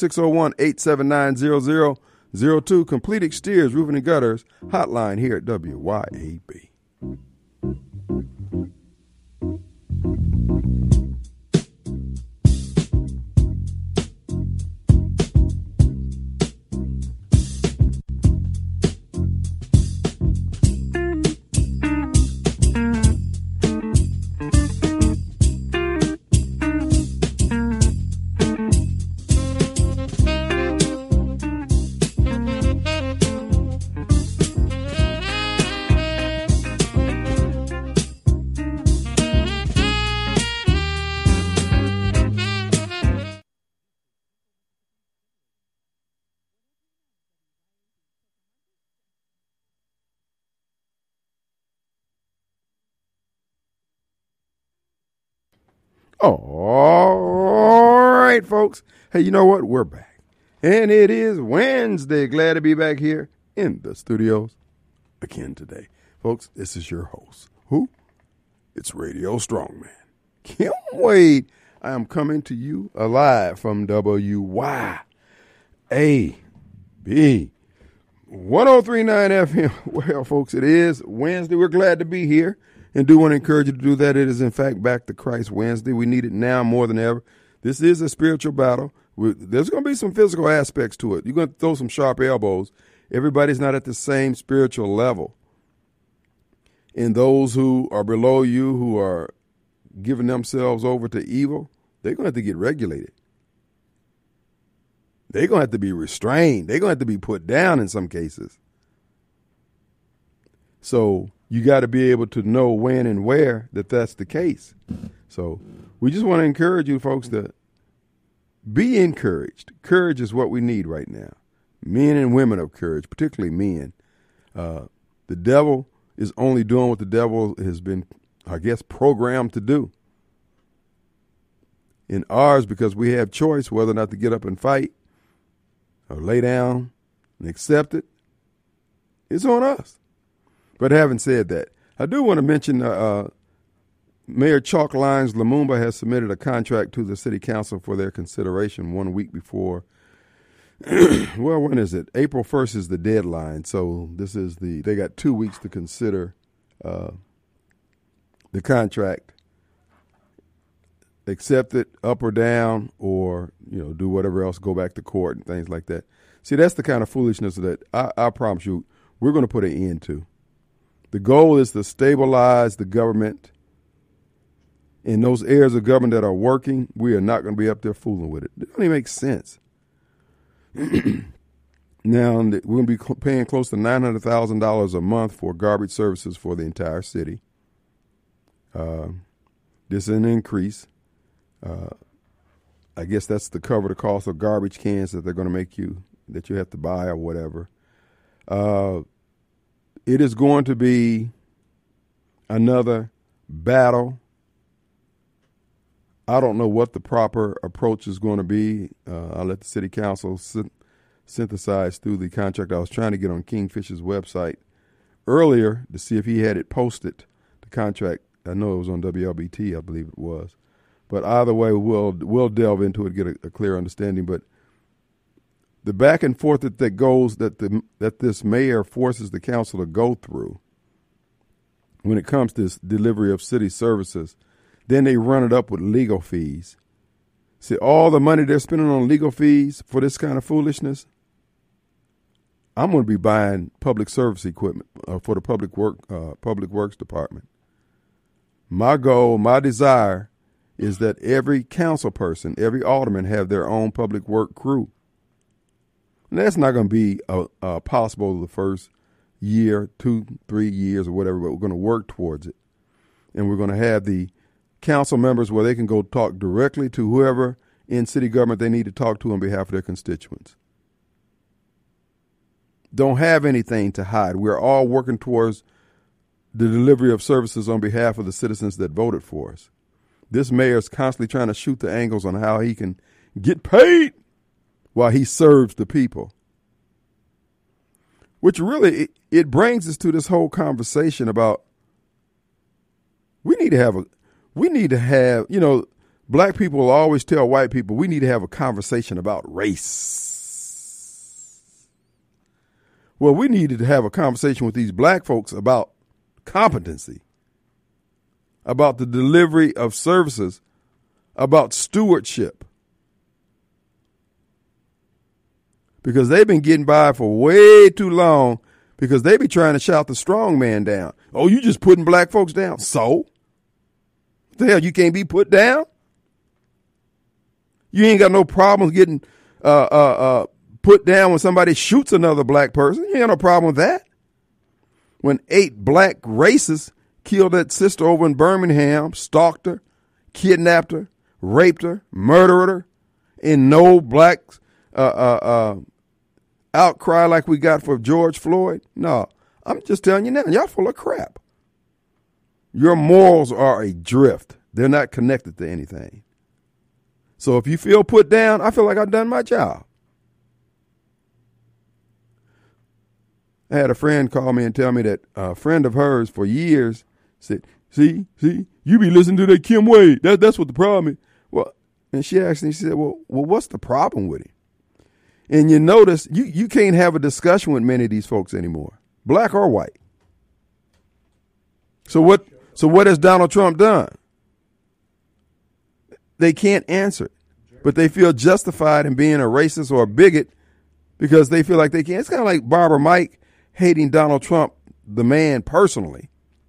601-879-0002. Complete Exteriors, Roofing and Gutters hotline here at WYAB. All right, folks. Hey, you know what? We're back. And it is Wednesday. Glad to be back here in the studios again today. Folks, this is your host. Who? It's Radio Strongman, Kim Wade. I am coming to you live from WYAB 103.9 FM. Well, folks, it is Wednesday. We're glad to be here. And do want to encourage you to do that. It is, in fact, Back to Christ Wednesday. We need it now more than ever. This is a spiritual battle. There's going to be some physical aspects to it. You're going to throw some sharp elbows. Everybody's not at the same spiritual level. And those who are below you, who are giving themselves over to evil, they're going to have to get regulated. They're going to have to be restrained. They're going to have to be put down in some cases. So you got to be able to know when and where that's the case. So we just want to encourage you folks to be encouraged. Courage is what we need right now. Men and women of courage, particularly men. The devil is only doing what the devil has been, I guess, programmed to do. In ours, because we have choice whether or not to get up and fight or lay down and accept it, it's on us. But having said that, I do want to mention Mayor Chalk Lyons Lumumba has submitted a contract to the city council for their consideration 1 week before. Well, when is it? April 1st is the deadline. So they got 2 weeks to consider the contract, accept it up or down, or, do whatever else, go back to court and things like that. See, that's the kind of foolishness that I promise you we're going to put an end to. The goal is to stabilize the government. In those areas of government that are working, we are not going to be up there fooling with it. It don't even make sense. Now, we're going to be paying close to $900,000 a month for garbage services for the entire city. This is an increase. I guess that's to cover the cost of garbage cans that they're going to make you, that you have to buy or whatever. It is going to be another battle. I don't know what the proper approach is going to be. I'll let the city council synthesize through the contract. I was trying to get on Kingfish's website earlier to see if he had it posted, the contract. I know it was on WLBT, I believe it was. But either way, we'll delve into it, get a clear understanding. But the back and forth that goes, that this mayor forces the council to go through when it comes to this delivery of city services, then they run it up with legal fees. See, all the money they're spending on legal fees for this kind of foolishness, I'm going to be buying public service equipment for the public works department. My goal, my desire is that every council person, every alderman have their own public work crew. And that's not going to be possible the first year, 2, 3 years or whatever, but we're going to work towards it. And we're going to have the council members where they can go talk directly to whoever in city government they need to talk to on behalf of their constituents. Don't have anything to hide. We're all working towards the delivery of services on behalf of the citizens that voted for us. This mayor is constantly trying to shoot the angles on how he can get paid while he serves the people. Which really, it brings us to this whole conversation about we need to have, you know, black people will always tell white people we need to have a conversation about race. Well, we needed to have a conversation with these black folks about competency, about the delivery of services, about stewardship. Because they've been getting by for way too long because they be trying to shout the strong man down. Oh, you just putting black folks down. So? The hell, you can't be put down? You ain't got no problems getting put down when somebody shoots another black person. You ain't got no problem with that. When 8 black racists killed that sister over in Birmingham, stalked her, kidnapped her, raped her, murdered her, and no black outcry like we got for George Floyd. No, I'm just telling you now, y'all full of crap. Your morals are adrift. They're not connected to anything. So if you feel put down, I feel like I've done my job. I had a friend call me and tell me that a friend of hers for years said, see, you be listening to that Kim Wade. That's what the problem is. Well, and she asked me, she said, well, what's the problem with him? And you notice you can't have a discussion with many of these folks anymore, black or white. So what has Donald Trump done? They can't answer it, but they feel justified in being a racist or a bigot because they feel like they can. It's kind of like Barbara Mike hating Donald Trump, the man, personally.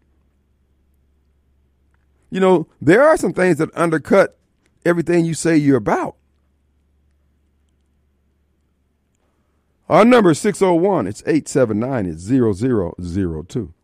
You know, there are some things that undercut everything you say you're about. Our number is 601. It's 879. It's 0002.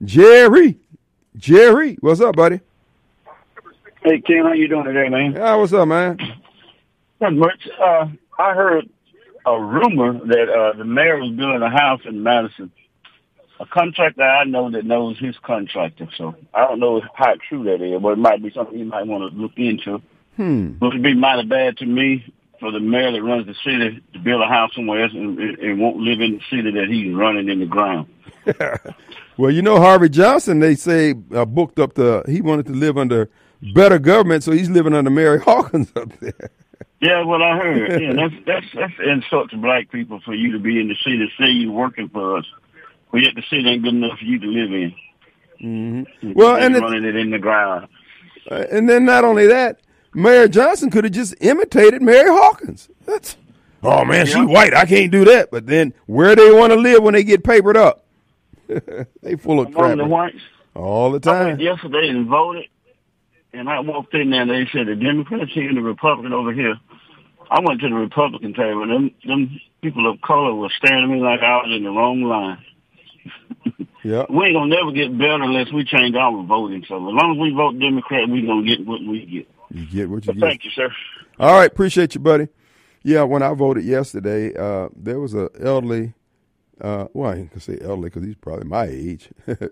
Jerry, what's up, buddy? Hey, Ken, how you doing today, man? Yeah, what's up, man? Not much. I heard a rumor that the mayor was building a house in Madison. A contractor I know that knows his contractor, so I don't know how true that is, but it might be something you might want to look into. It would be mighty bad to me for the mayor that runs the city to build a house somewhere else and won't live in the city that he's running in the ground. Well, you know, Harvey Johnson, they say, booked up he wanted to live under better government, so he's living under Mary Hawkins up there. Yeah, well, I heard. Yeah, that's insult to black people for you to be in the city, say you're working for us, but yet the city ain't good enough for you to live in. Mm-hmm. Well, and running it in the ground. And then not only that, Mayor Johnson could have just imitated Mary Hawkins. Oh man, she white. I can't do that. But then where they want to live when they get papered up? They full of crap. The whites all the time. I went yesterday and voted, and I walked in there and they said the Democrats here and the Republican over here. I went to the Republican table, and them people of color were staring at me like I was in the wrong line. Yeah, we ain't gonna never get better unless we change our voting. So as long as we vote Democrat, we gonna get what we get. You get what you get. Thank you, sir. All right, appreciate you, buddy. Yeah, when I voted yesterday, there was an elderly. Well, I ain't gonna say elderly because he's probably my age.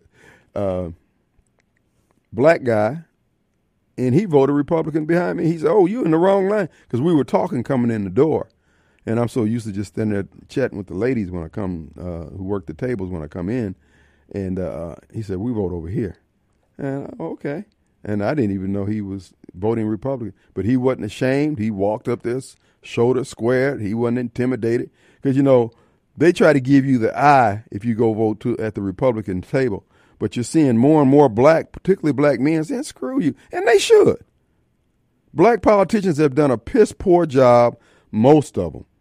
Black guy, and he voted Republican behind me. He said, "Oh, you in the wrong line," because we were talking coming in the door, and I'm so used to just standing there chatting with the ladies when I come, who work the tables when I come in, and he said, "We vote over here," and okay, and I didn't even know he was voting Republican, but he wasn't ashamed. He walked up there, shoulder squared. He wasn't intimidated because you know. They try to give you the eye if you go vote at the Republican table. But you're seeing more and more black, particularly black men, saying, screw you. And they should. Black politicians have done a piss poor job, most of them.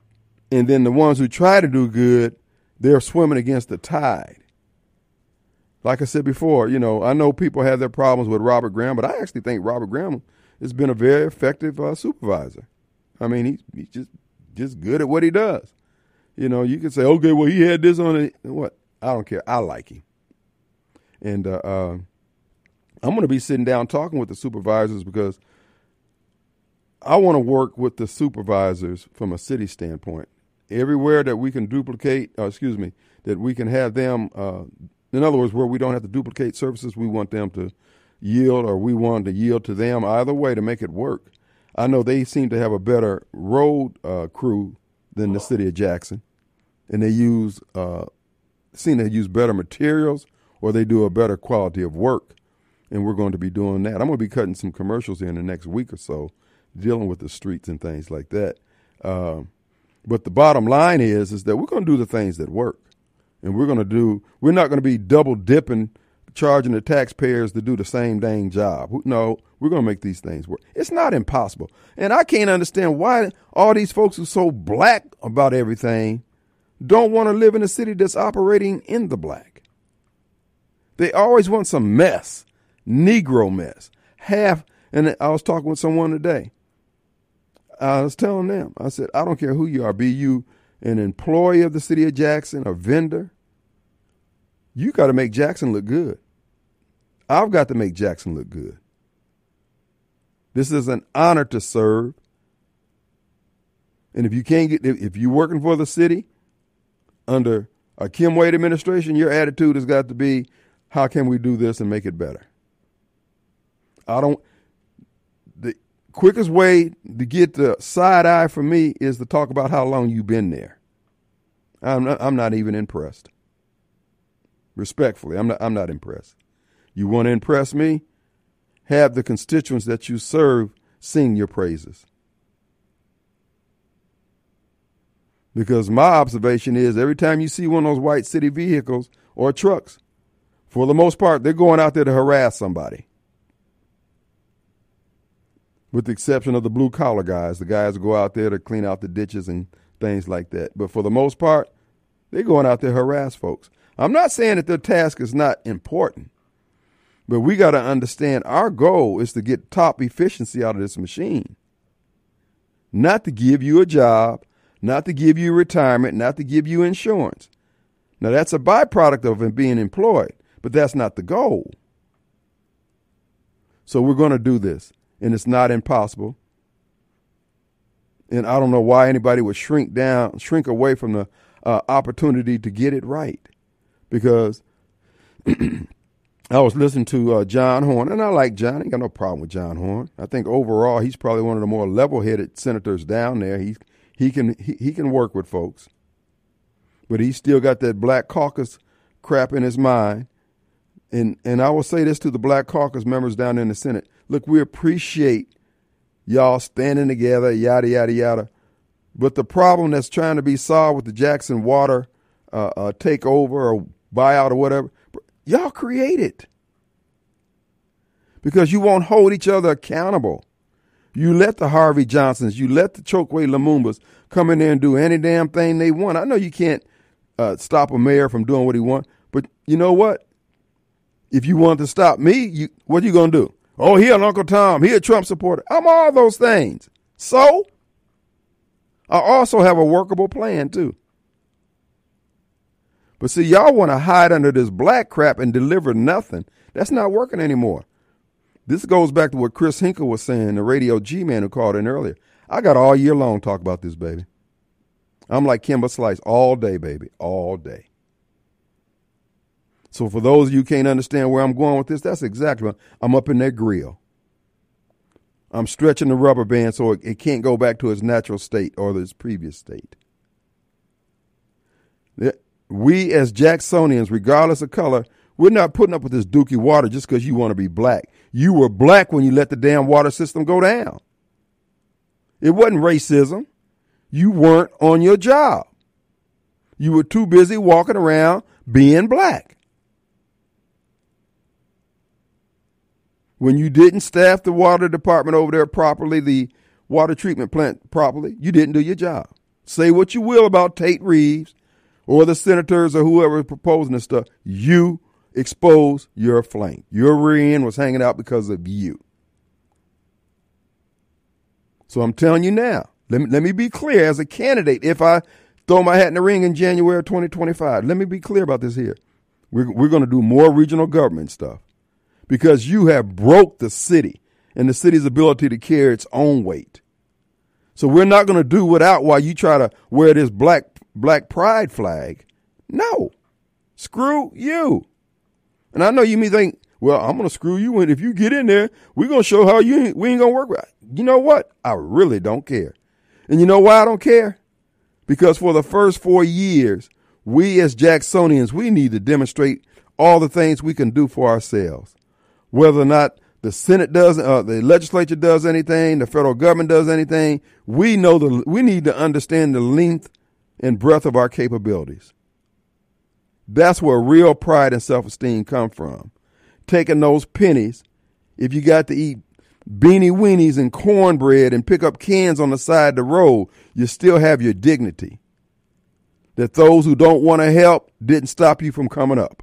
And then the ones who try to do good, they're swimming against the tide. like I said before, I know people have their problems with Robert Graham, but I actually think Robert Graham has been a very effective supervisor. I mean, he's just good at what he does. You can say, okay, well, he had this on it. What? I don't care. I like him. And I'm going to be sitting down talking with the supervisors because I want to work with the supervisors from a city standpoint. Everywhere that we can duplicate, that we can have them, in other words, where we don't have to duplicate services, we want them to yield, or we want to yield to them, either way to make it work. I know they seem to have a better road crew than the city of Jackson, and they seem to use better materials, or they do a better quality of work, and we're going to be doing that. I'm going to be cutting some commercials here in the next week or so, dealing with the streets and things like that. But the bottom line is that we're going to do the things that work, and we're not going to be double dipping, charging the taxpayers to do the same dang job. No, we're going to make these things work. It's not impossible. And I can't understand why all these folks who are so black about everything don't want to live in a city that's operating in the black. They always want some mess, Negro mess. And I was talking with someone today. I was telling them, I said, I don't care who you are, be you an employee of the city of Jackson, a vendor, you got to make Jackson look good. I've got to make Jackson look good. This is an honor to serve. And if you're working for the city under a Kim Wade administration, your attitude has got to be, how can we do this and make it better? The quickest way to get the side eye from me is to talk about how long you've been there. I'm not even impressed. Respectfully, I'm not impressed. You want to impress me? Have the constituents that you serve sing your praises. Because my observation is every time you see one of those white city vehicles or trucks, for the most part, they're going out there to harass somebody. With the exception of the blue collar guys, the guys who go out there to clean out the ditches and things like that. But for the most part, they're going out there to harass folks. I'm not saying that their task is not important, but we got to understand our goal is to get top efficiency out of this machine. Not to give you a job, not to give you retirement, not to give you insurance. Now, that's a byproduct of him being employed, but that's not the goal. So we're going to do this, and it's not impossible. And I don't know why anybody would shrink away from the opportunity to get it right. Because I was listening to John Horn, and I like John. I ain't got no problem with John Horn. I think overall he's probably one of the more level-headed senators down there. He can work with folks, but he's still got that Black Caucus crap in his mind. And I will say this to the Black Caucus members down in the Senate: look, we appreciate y'all standing together, yada yada yada. But the problem that's trying to be solved with the Jackson Water takeover or buyout or whatever, y'all create it. Because you won't hold each other accountable. You let the Harvey Johnsons, you let the Chokwe Lumumbas come in there and do any damn thing they want. I know you can't stop a mayor from doing what he wants, but you know what? If you want to stop me, what are you going to do? Oh, he an Uncle Tom, he a Trump supporter. I'm all those things. So, I also have a workable plan too. But see, y'all want to hide under this black crap and deliver nothing. That's not working anymore. This goes back to what Chris Hinkle was saying, the Radio G-man who called in earlier. I got all year long to talk about this, baby. I'm like Kimber Slice all day, baby, all day. So for those of you who can't understand where I'm going with this, that's exactly what I'm up in that grill. I'm stretching the rubber band so it can't go back to its natural state or its previous state. We as Jacksonians, regardless of color, we're not putting up with this dookie water just because you want to be black. You were black when you let the damn water system go down. It wasn't racism. You weren't on your job. You were too busy walking around being black. When you didn't staff the water department over there properly, the water treatment plant properly, you didn't do your job. Say what you will about Tate Reeves or the senators or whoever is proposing this stuff. expose your flank. Your rear end was hanging out because of you. So I'm telling you now, let me be clear as a candidate. If I throw my hat in the ring in January of 2025, let me be clear about this here. We're going to do more regional government stuff because you have broke the city and the city's ability to carry its own weight. So we're not going to do without while you try to wear this black pride flag. No, screw you. And I know you may think, well, I'm going to screw you in. If you get in there, we're going to show how we ain't going to work with it. You know what? I really don't care. And you know why I don't care? Because for the first 4 years, we as Jacksonians, we need to demonstrate all the things we can do for ourselves. Whether or not the Senate does, the legislature does anything, the federal government does anything, we need to understand the length and breadth of our capabilities. That's where real pride and self-esteem come from. Taking those pennies, if you got to eat beanie weenies and cornbread and pick up cans on the side of the road, you still have your dignity. That those who don't want to help didn't stop you from coming up.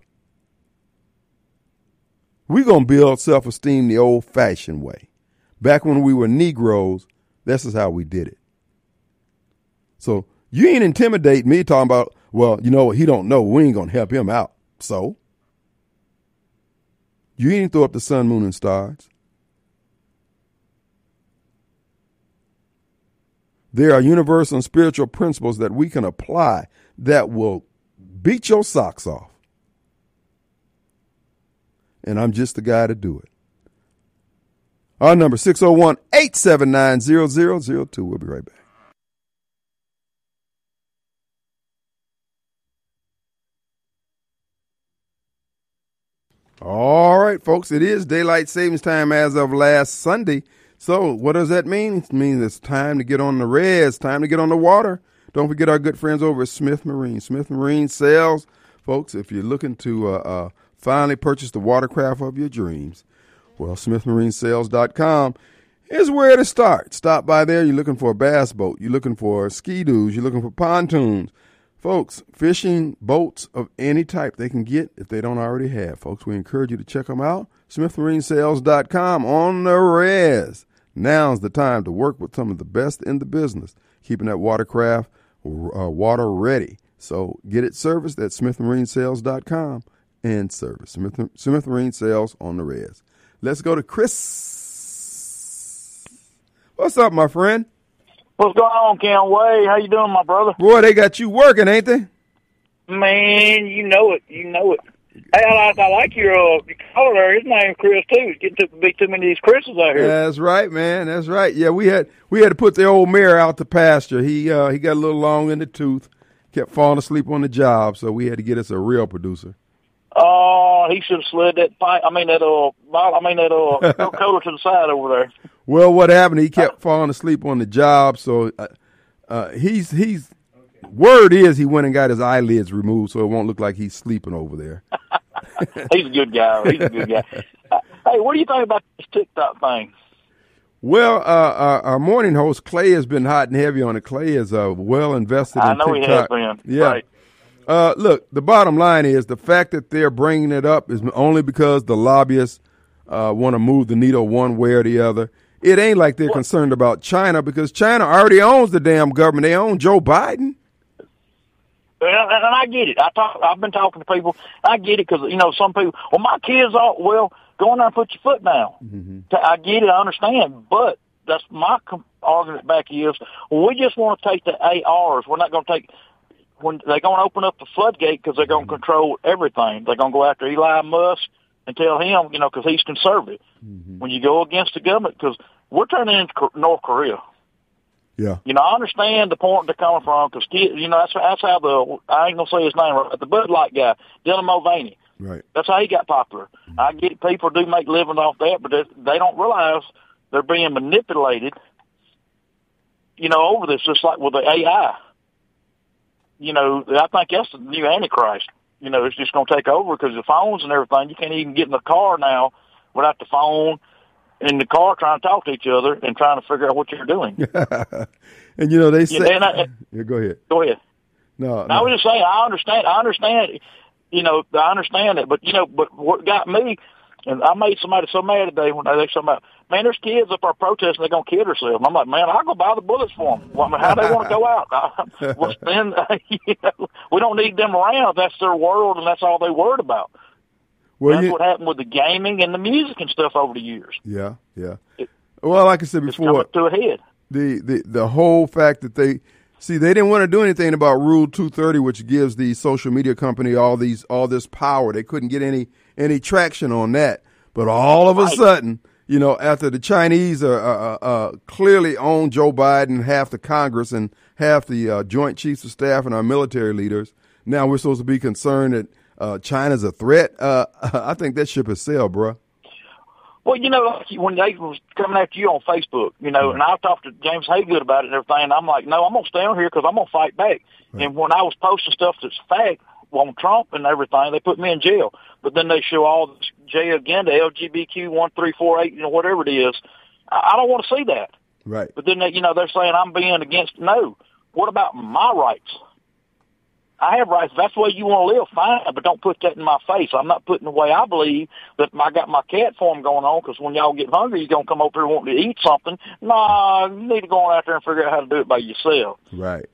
We're going to build self-esteem the old-fashioned way. Back when we were Negroes, this is how we did it. So you ain't intimidate me talking about, well, you know what, he don't know. We ain't going to help him out. So you ain't throw up the sun, moon, and stars. There are universal and spiritual principles that we can apply that will beat your socks off. And I'm just the guy to do it. Our number 601-879-0002. We'll be right back. All right, folks, it is daylight savings time as of last Sunday. So what does that mean? It means it's time to get on the res, time to get on the water. Don't forget our good friends over at Smith Marine. Smith Marine Sales, folks, if you're looking to finally purchase the watercraft of your dreams, well, SmithMarineSales.com is where to start. Stop by there. You're looking for a bass boat. You're looking for ski-doos. You're looking for pontoons. Folks, fishing boats of any type they can get if they don't already have. Folks, we encourage you to check them out. SmithMarineSales.com on the res. Now's the time to work with some of the best in the business, keeping that watercraft water ready. So get it serviced at SmithMarineSales.com and service. Smith Marine Sales on the res. Let's go to Chris. What's up, my friend? What's going on, Kenway? How you doing, my brother? Boy, they got you working, ain't they? Man, you know it. You know it. Hey, I like your caller there. His name's Chris, too. It's getting to be too many of these Chris's out here. That's right, man. That's right. Yeah, we had to put the old mare out to pasture. He got a little long in the tooth, kept falling asleep on the job, so we had to get us a real producer. Oh, he should have slid that Coca-Cola to the side over there. Well, what happened? He kept falling asleep on the job, so he's word is he went and got his eyelids removed, so it won't look like he's sleeping over there. He's a good guy. Hey, what do you think about this TikTok thing? Well, our morning host Clay has been hot and heavy on it. Clay is well invested in TikTok. I know he has been. Yeah. Right. Look, the bottom line is the fact that they're bringing it up is only because the lobbyists want to move the needle one way or the other. It ain't like they're concerned about China because China already owns the damn government. They own Joe Biden. And I get it. I've been talking to people. I get it because, some people, well, my kids are, well, go in there and put your foot down. Mm-hmm. I get it. I understand. But that's my argument back is, well, we just want to take the ARs. We're not going to take, when they're going to open up the floodgate because they're going to control everything. They're going to go after Eli Musk and tell him, because he's conservative. Mm-hmm. When you go against the government, because we're turning into North Korea. Yeah. I understand the point they're coming from because, that's how I ain't going to say his name, right, the Bud Light guy, Dylan Mulvaney. Right. That's how he got popular. Mm-hmm. I get it. People do make living off that, but they don't realize they're being manipulated, over this, just like with the AI. I think that's the new Antichrist. It's just going to take over because the phones and everything, you can't even get in the car now without the phone in the car trying to talk to each other and trying to figure out what you're doing. And, they say... Yeah, go ahead. Go ahead. No, I was just saying, I understand. I understand that, but what got me, and I made somebody so mad today when they talking about, man, there's kids up there protesting, they're going to kill themselves. And I'm like, man, I'll go buy the bullets for them. Well, I mean, how they want to go out? Well, then, we don't need them around. That's their world, and that's all they worried about. Well, that's what happened with the gaming and the music and stuff over the years. Yeah. Well, like I said before, it's come up to a head. The whole fact that they didn't want to do anything about Rule 230, which gives the social media company all this power. They couldn't get any traction on that. But all of a sudden, after the Chinese clearly own Joe Biden, half the Congress and half the Joint Chiefs of Staff and our military leaders, now we're supposed to be concerned that China's a threat. I think that ship has sailed, bro. Well, when they was coming after you on Facebook, and I talked to James Haygood about it and everything, and I'm like, no, I'm going to stay on here because I'm going to fight back. Right. And when I was posting stuff that's fact on Trump and everything, they put me in jail. But then they show all this jail again, the LGBTQ 1348, whatever it is. I don't want to see that. Right. But then, they're saying I'm being against. No. What about my rights? I have rights. If that's the way you want to live, fine, but don't put that in my face. I'm not putting the way I believe that I got my cat farm going on, because when y'all get hungry, you're going to come over here wanting to eat something. Nah, you need to go on out there and figure out how to do it by yourself. Right.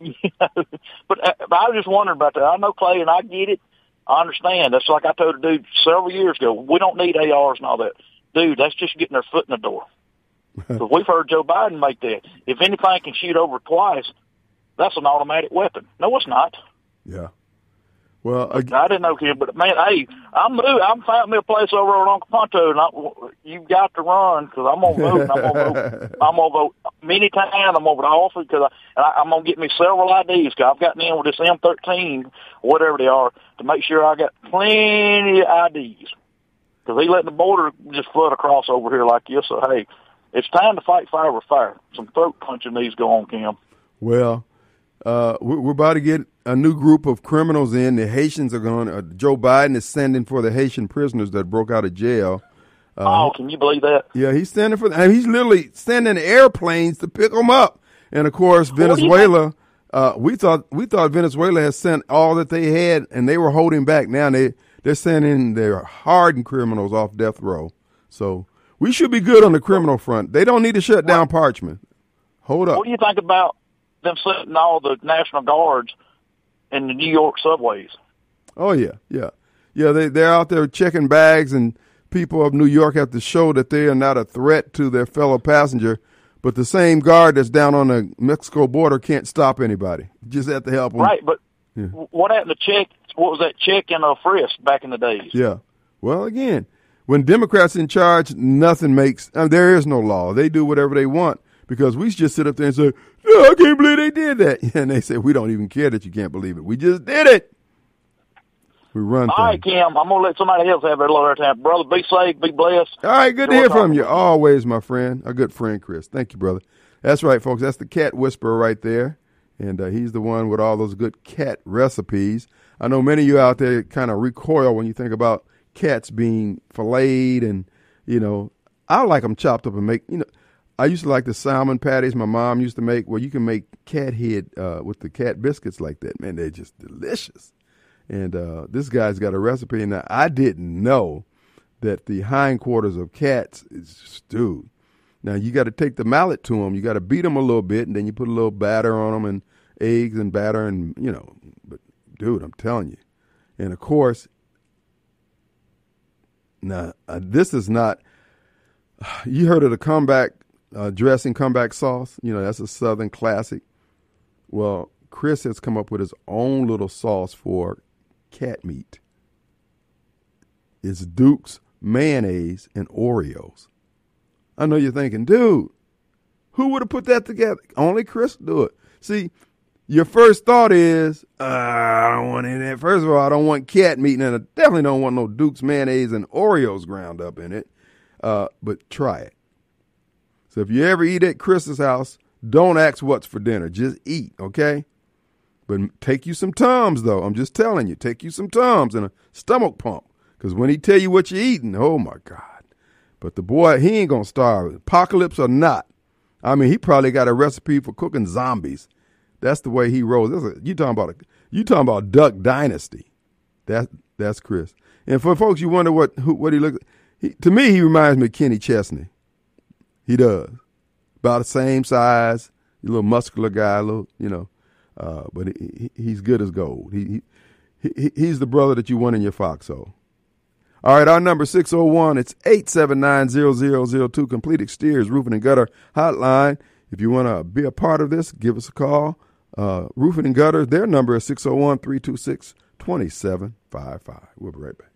But I was just wondering about that. I know, Clay, and I get it. I understand. That's like I told a dude several years ago. We don't need ARs and all that. Dude, that's just getting their foot in the door. Because we've heard Joe Biden make that. If anything can shoot over twice, that's an automatic weapon. No, it's not. Yeah. Well, I didn't know him, but man, hey, I'm finding me a place over on Uncle Ponto, and you got to run, because I'm gonna vote. I'm gonna vote many times. I'm over the office because I'm gonna get me several IDs. Cause I've gotten in with this M13, whatever they are, to make sure I got plenty of IDs. Because he letting the border just flood across over here like this. So hey, it's time to fight fire with fire. Some throat punching needs to go on, Kim. Well, we're about to get a new group of criminals in. The Haitians are going. Joe Biden is sending for the Haitian prisoners that broke out of jail. Can you believe that? Yeah, he's sending for. He's literally sending airplanes to pick them up. And of course, Venezuela. We thought Venezuela had sent all that they had, and they were holding back. Now they're sending their hardened criminals off death row. So we should be good on the criminal front. They don't need to shut down Parchman. Hold up. What do you think about them sending all the National Guards in the New York subways? Oh, yeah. They're out there checking bags, and people of New York have to show that they are not a threat to their fellow passenger. But the same guard that's down on the Mexico border can't stop anybody. You just have to help them. Right, but what happened to check? What was that check in a frisk back in the days? Yeah. Well, again, when Democrats in charge, nothing makes. There is no law. They do whatever they want. Because we just sit up there and say, no, I can't believe they did that. And they say, we don't even care that you can't believe it. We just did it. We run All right, Kim, I'm going to let somebody else have their little time. Brother, be safe, be blessed. All right, good to hear from you. Always, my friend. Our good friend, Chris. Thank you, brother. That's right, folks. That's the cat whisperer right there. And he's the one with all those good cat recipes. I know many of you out there kind of recoil when you think about cats being filleted and, I like them chopped up and make, I used to like the salmon patties my mom used to make, where you can make cat head with the cat biscuits like that. Man, they're just delicious. And this guy's got a recipe. And I didn't know that the hindquarters of cats is stewed. Now, you got to take the mallet to them. You got to beat them a little bit, and then you put a little batter on them and eggs and batter and, But, dude, I'm telling you. And, of course, now, this is not – you heard of the comeback dressing, comeback sauce. That's a Southern classic. Well, Chris has come up with his own little sauce for cat meat. It's Duke's mayonnaise and Oreos. I know you're thinking, dude, who would have put that together? Only Chris do it. See, your first thought is, I don't want any of that. First of all, I don't want cat meat, and I definitely don't want no Duke's mayonnaise and Oreos ground up in it. But try it. So if you ever eat at Chris's house, don't ask what's for dinner. Just eat, okay? But take you some Tums, though. I'm just telling you, take you some Tums and a stomach pump. Because when he tell you what you're eating, oh, my God. But the boy, he ain't going to starve. Apocalypse or not. I mean, he probably got a recipe for cooking zombies. That's the way he rolls. You talking about Duck Dynasty. That's That's Chris. And for folks, you wonder what he looks. To me, he reminds me of Kenny Chesney. He does. About the same size, a little muscular guy, a little, but he's good as gold. He's the brother that you want in your foxhole. All right, our number 601, it's 879-0002, Complete Exteriors Roofing and Gutter Hotline. If you want to be a part of this, give us a call. Roofing and Gutter, their number is 601-326-2755. We'll be right back.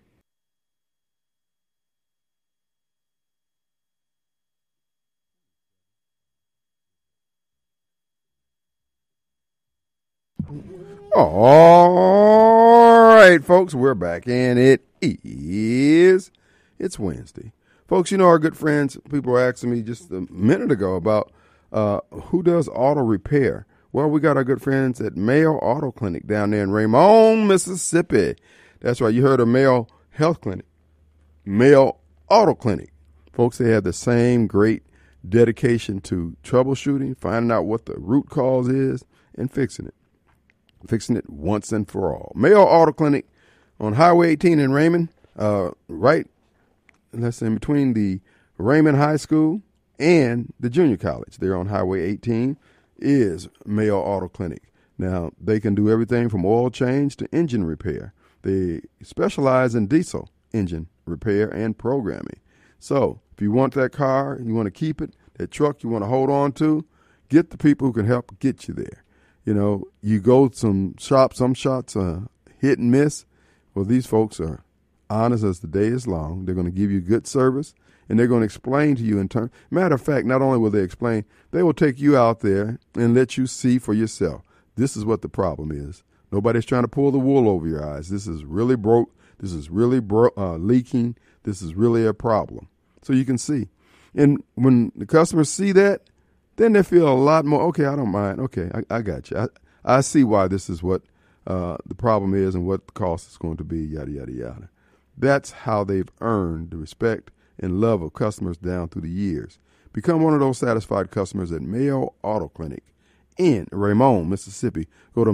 All right, folks, we're back, and it's Wednesday. Folks, our good friends, people were asking me just a minute ago about who does auto repair. Well, we got our good friends at Mayo Auto Clinic down there in Raymond, Mississippi. That's right, you heard of Mayo Health Clinic. Mayo Auto Clinic. Folks, they have the same great dedication to troubleshooting, finding out what the root cause is, and fixing it. Fixing it once and for all. Mayo Auto Clinic on Highway 18 in Raymond, right, let's say, between the Raymond High School and the junior college. There on Highway 18 is Mayo Auto Clinic. Now, they can do everything from oil change to engine repair. They specialize in diesel engine repair and programming. So, if you want that car, you want to keep it, that truck you want to hold on to, get the people who can help get you there. You go to some shops hit and miss. Well, these folks are honest as the day is long. They're going to give you good service, and they're going to explain to you in turn. Matter of fact, not only will they explain, they will take you out there and let you see for yourself. This is what the problem is. Nobody's trying to pull the wool over your eyes. This is really broke. This is really leaking. This is really a problem. So you can see. And when the customers see that, then they feel a lot more, okay, I don't mind. Okay, I got you. I see why this is what the problem is and what the cost is going to be, yada, yada, yada. That's how they've earned the respect and love of customers down through the years. Become one of those satisfied customers at Mayo Auto Clinic in Raymond, Mississippi. Go to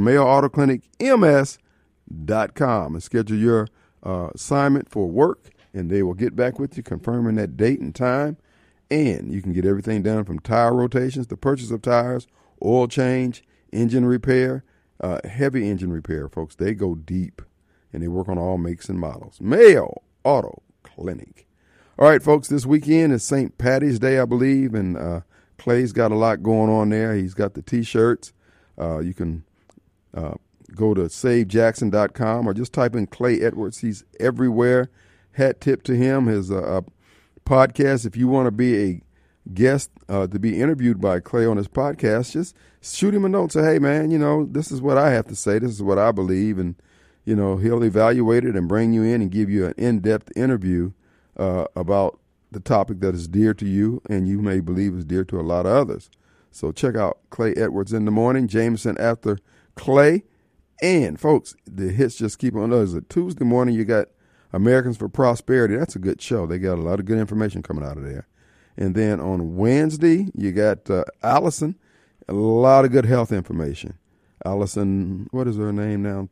mayoautoclinicms.com and schedule your assignment for work, and they will get back with you confirming that date and time. And you can get everything done from tire rotations, the purchase of tires, oil change, engine repair, heavy engine repair, folks. They go deep, and they work on all makes and models. Mayo Auto Clinic. All right, folks, this weekend is St. Patty's Day, I believe, and Clay's got a lot going on there. He's got the T-shirts. You can go to SaveJackson.com or just type in Clay Edwards. He's everywhere. Hat tip to him. His podcast, if you want to be a guest to be interviewed by Clay on his podcast, just shoot him a note. Say, hey, man, this is what I have to say. This is what I believe. And, he'll evaluate it and bring you in and give you an in-depth interview about the topic that is dear to you and you may believe is dear to a lot of others. So check out Clay Edwards in the morning, Jameson after Clay. And, folks, the hits just keep on. There's a Tuesday morning, you got Americans for Prosperity. That's a good show. They got a lot of good information coming out of there. And then on Wednesday, you got Allison, a lot of good health information. Allison, what is her name now?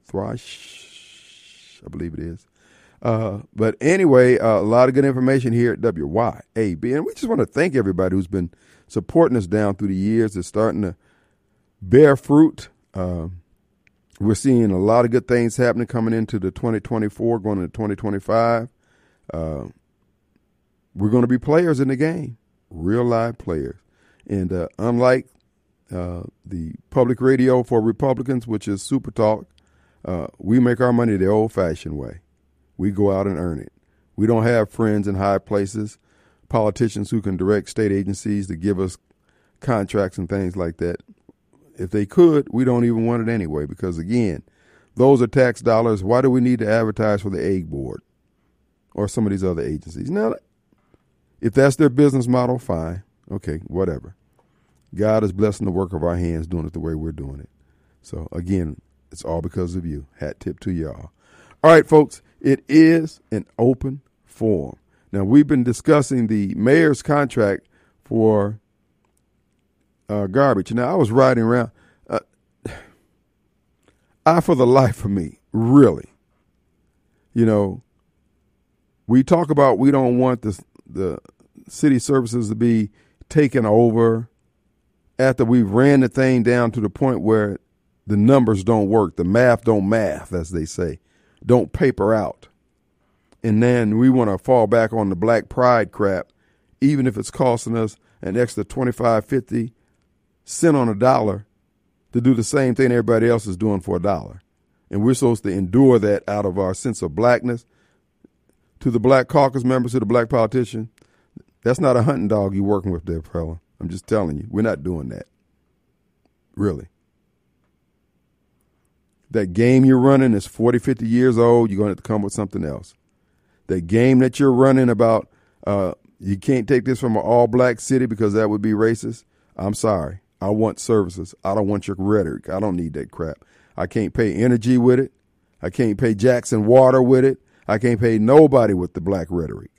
Thrush, I believe it is. But anyway, a lot of good information here at WYAB. And we just want to thank everybody who's been supporting us down through the years. It's starting to bear fruit. We're seeing a lot of good things happening coming into the 2024, going into 2025. We're going to be players in the game, real live players. And unlike the public radio for Republicans, which is Super Talk, we make our money the old-fashioned way. We go out and earn it. We don't have friends in high places, politicians who can direct state agencies to give us contracts and things like that. If they could, we don't even want it anyway because, again, those are tax dollars. Why do we need to advertise for the Egg Board or some of these other agencies? Now, if that's their business model, fine. Okay, whatever. God is blessing the work of our hands doing it the way we're doing it. So, again, it's all because of you. Hat tip to y'all. All right, folks, it is an open forum. Now, we've been discussing the mayor's contract for garbage. Now, I was riding around. For the life of me, really, You know, we talk about we don't want the city services to be taken over after we've ran the thing down to the point where the numbers don't work, the math don't math, as they say, don't paper out. And then we want to fall back on the black pride crap, even if it's costing us an extra 25, 50 cents on a dollar to do the same thing everybody else is doing for $1. And we're supposed to endure that out of our sense of blackness. To the black caucus members, to the black politician, that's not a hunting dog you're working with there, fella. I'm just telling you, we're not doing that. Really. That game you're running is 40, 50 years old. You're going to have to come with something else. That game that you're running about, you can't take this from an all-black city because that would be racist. I'm sorry. I want services. I don't want your rhetoric. I don't need that crap. I can't pay energy with it. I can't pay Jackson Water with it. I can't pay nobody with the black rhetoric.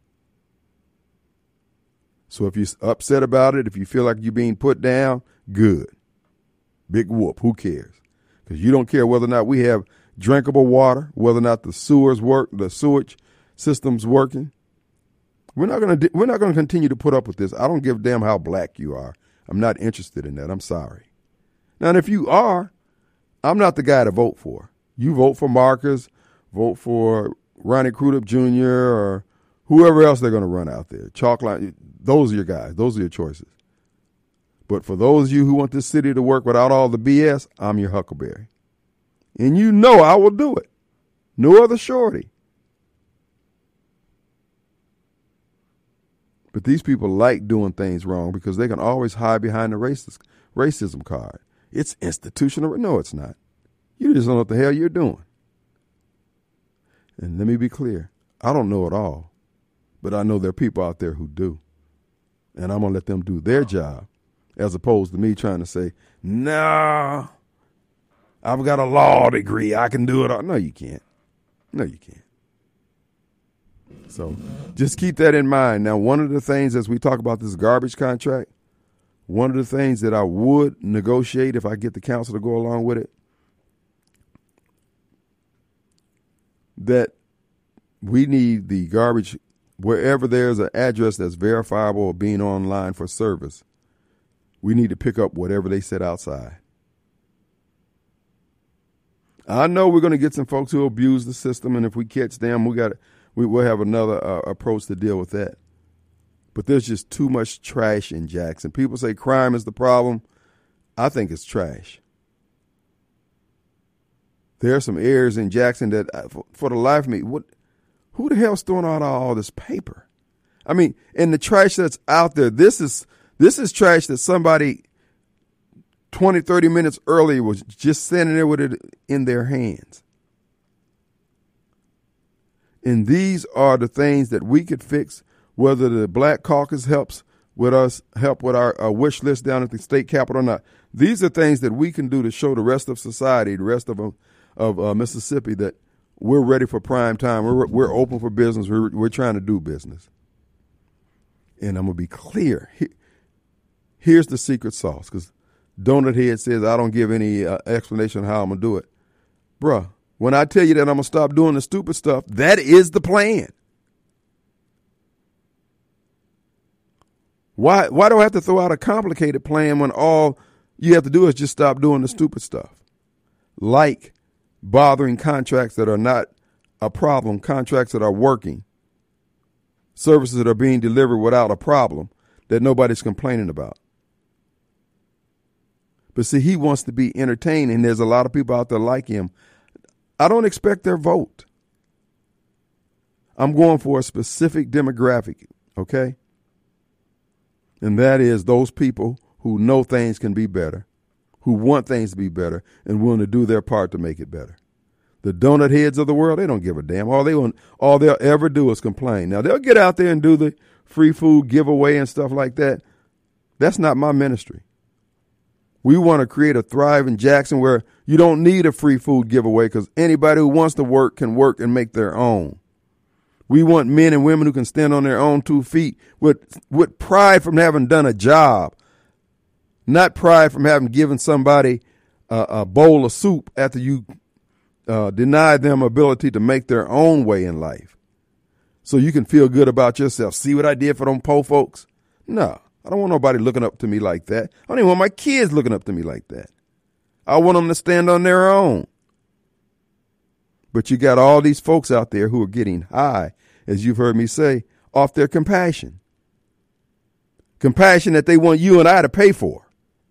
So if you're upset about it, if you feel like you're being put down, good. Big whoop. Who cares? Because you don't care whether or not we have drinkable water, whether or not the sewers work, the sewage system's working. We're not going to continue to put up with this. I don't give a damn how black you are. I'm not interested in that. I'm sorry. Now, and if you are, I'm not the guy to vote for. You vote for Marcus, vote for Ronnie Crudup Jr. or whoever else they're going to run out there. Chalkline, those are your guys. Those are your choices. But for those of you who want this city to work without all the BS, I'm your Huckleberry. And you know I will do it. No other shorty. But these people like doing things wrong because they can always hide behind the racism card. It's institutional. No, it's not. You just don't know what the hell you're doing. And let me be clear. I don't know it all. But I know there are people out there who do. And I'm going to let them do their job as opposed to me trying to say, no, I've got a law degree. I can do it all. No, you can't. No, you can't. So just keep that in mind. Now, one of the things as we talk about this garbage contract, one of the things that I would negotiate if I get the council to go along with it, that we need the garbage, wherever there's an address that's verifiable or being online for service, we need to pick up whatever they set outside. I know we're going to get some folks who abuse the system, and if we catch them, we'll have another approach to deal with that. But there's just too much trash in Jackson. People say crime is the problem. I think it's trash. There are some areas in Jackson that, for the life of me, who the hell's throwing out all this paper? I mean, and the trash that's out there, this is trash that somebody 20, 30 minutes earlier was just standing there with it in their hands. And these are the things that we could fix, whether the Black Caucus help with our wish list down at the state capitol or not. These are things that we can do to show the rest of society, the rest of Mississippi, that we're ready for prime time. We're open for business. We're trying to do business. And I'm going to be clear. Here's the secret sauce, because Donut Head says I don't give any explanation of how I'm going to do it. Bruh, when I tell you that I'm going to stop doing the stupid stuff, that is the plan. Why do I have to throw out a complicated plan when all you have to do is just stop doing the stupid stuff? Like bothering contracts that are not a problem, contracts that are working, services that are being delivered without a problem that nobody's complaining about. But see, he wants to be entertained, and there's a lot of people out there like him. I don't expect their vote. I'm going for a specific demographic, okay? And that is those people who know things can be better, who want things to be better, and willing to do their part to make it better. The donut heads of the world, they don't give a damn. All they'll ever do is complain. Now, they'll get out there and do the free food giveaway and stuff like that. That's not my ministry. We want to create a thrive in Jackson where you don't need a free food giveaway because anybody who wants to work can work and make their own. We want men and women who can stand on their own 2 feet with pride from having done a job, not pride from having given somebody a bowl of soup after you denied them ability to make their own way in life. So you can feel good about yourself. See what I did for them poor folks? No, I don't want nobody looking up to me like that. I don't even want my kids looking up to me like that. I want them to stand on their own. But you got all these folks out there who are getting high, as you've heard me say, off their compassion. Compassion that they want you and I to pay for.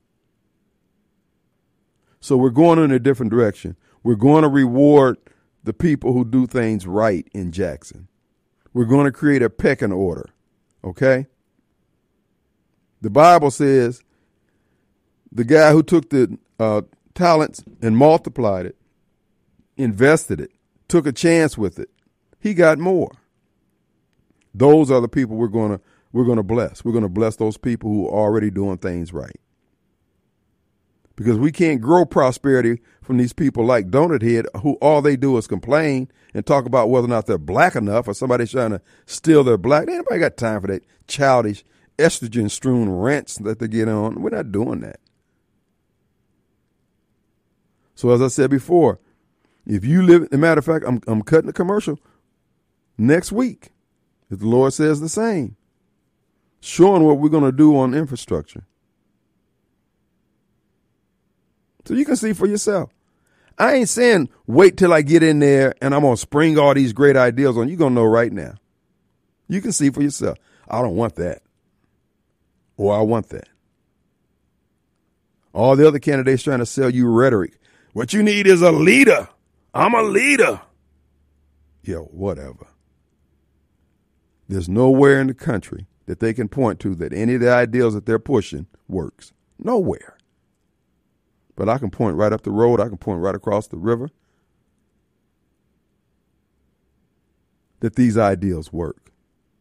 So we're going in a different direction. We're going to reward the people who do things right in Jackson. We're going to create a pecking order, okay? The Bible says the guy who took the talents and multiplied it, invested it, took a chance with it, he got more. Those are the people we're going to bless. We're going to bless those people who are already doing things right. Because we can't grow prosperity from these people like Donut Head, who all they do is complain and talk about whether or not they're black enough or somebody's trying to steal their black. Ain't nobody got time for that childish, estrogen-strewn rants that they get on. We're not doing that. So as I said before, if you live, as a matter of fact, I'm cutting a commercial next week, if the Lord says the same, showing what we're going to do on infrastructure. So you can see for yourself. I ain't saying wait till I get in there and I'm going to spring all these great ideas on you. You're going to know right now. You can see for yourself. I don't want that. Or I want that. All the other candidates trying to sell you rhetoric. What you need is a leader. I'm a leader. Yo, whatever. There's nowhere in the country that they can point to that any of the ideals that they're pushing works. Nowhere. But I can point right up the road. I can point right across the river that these ideals work.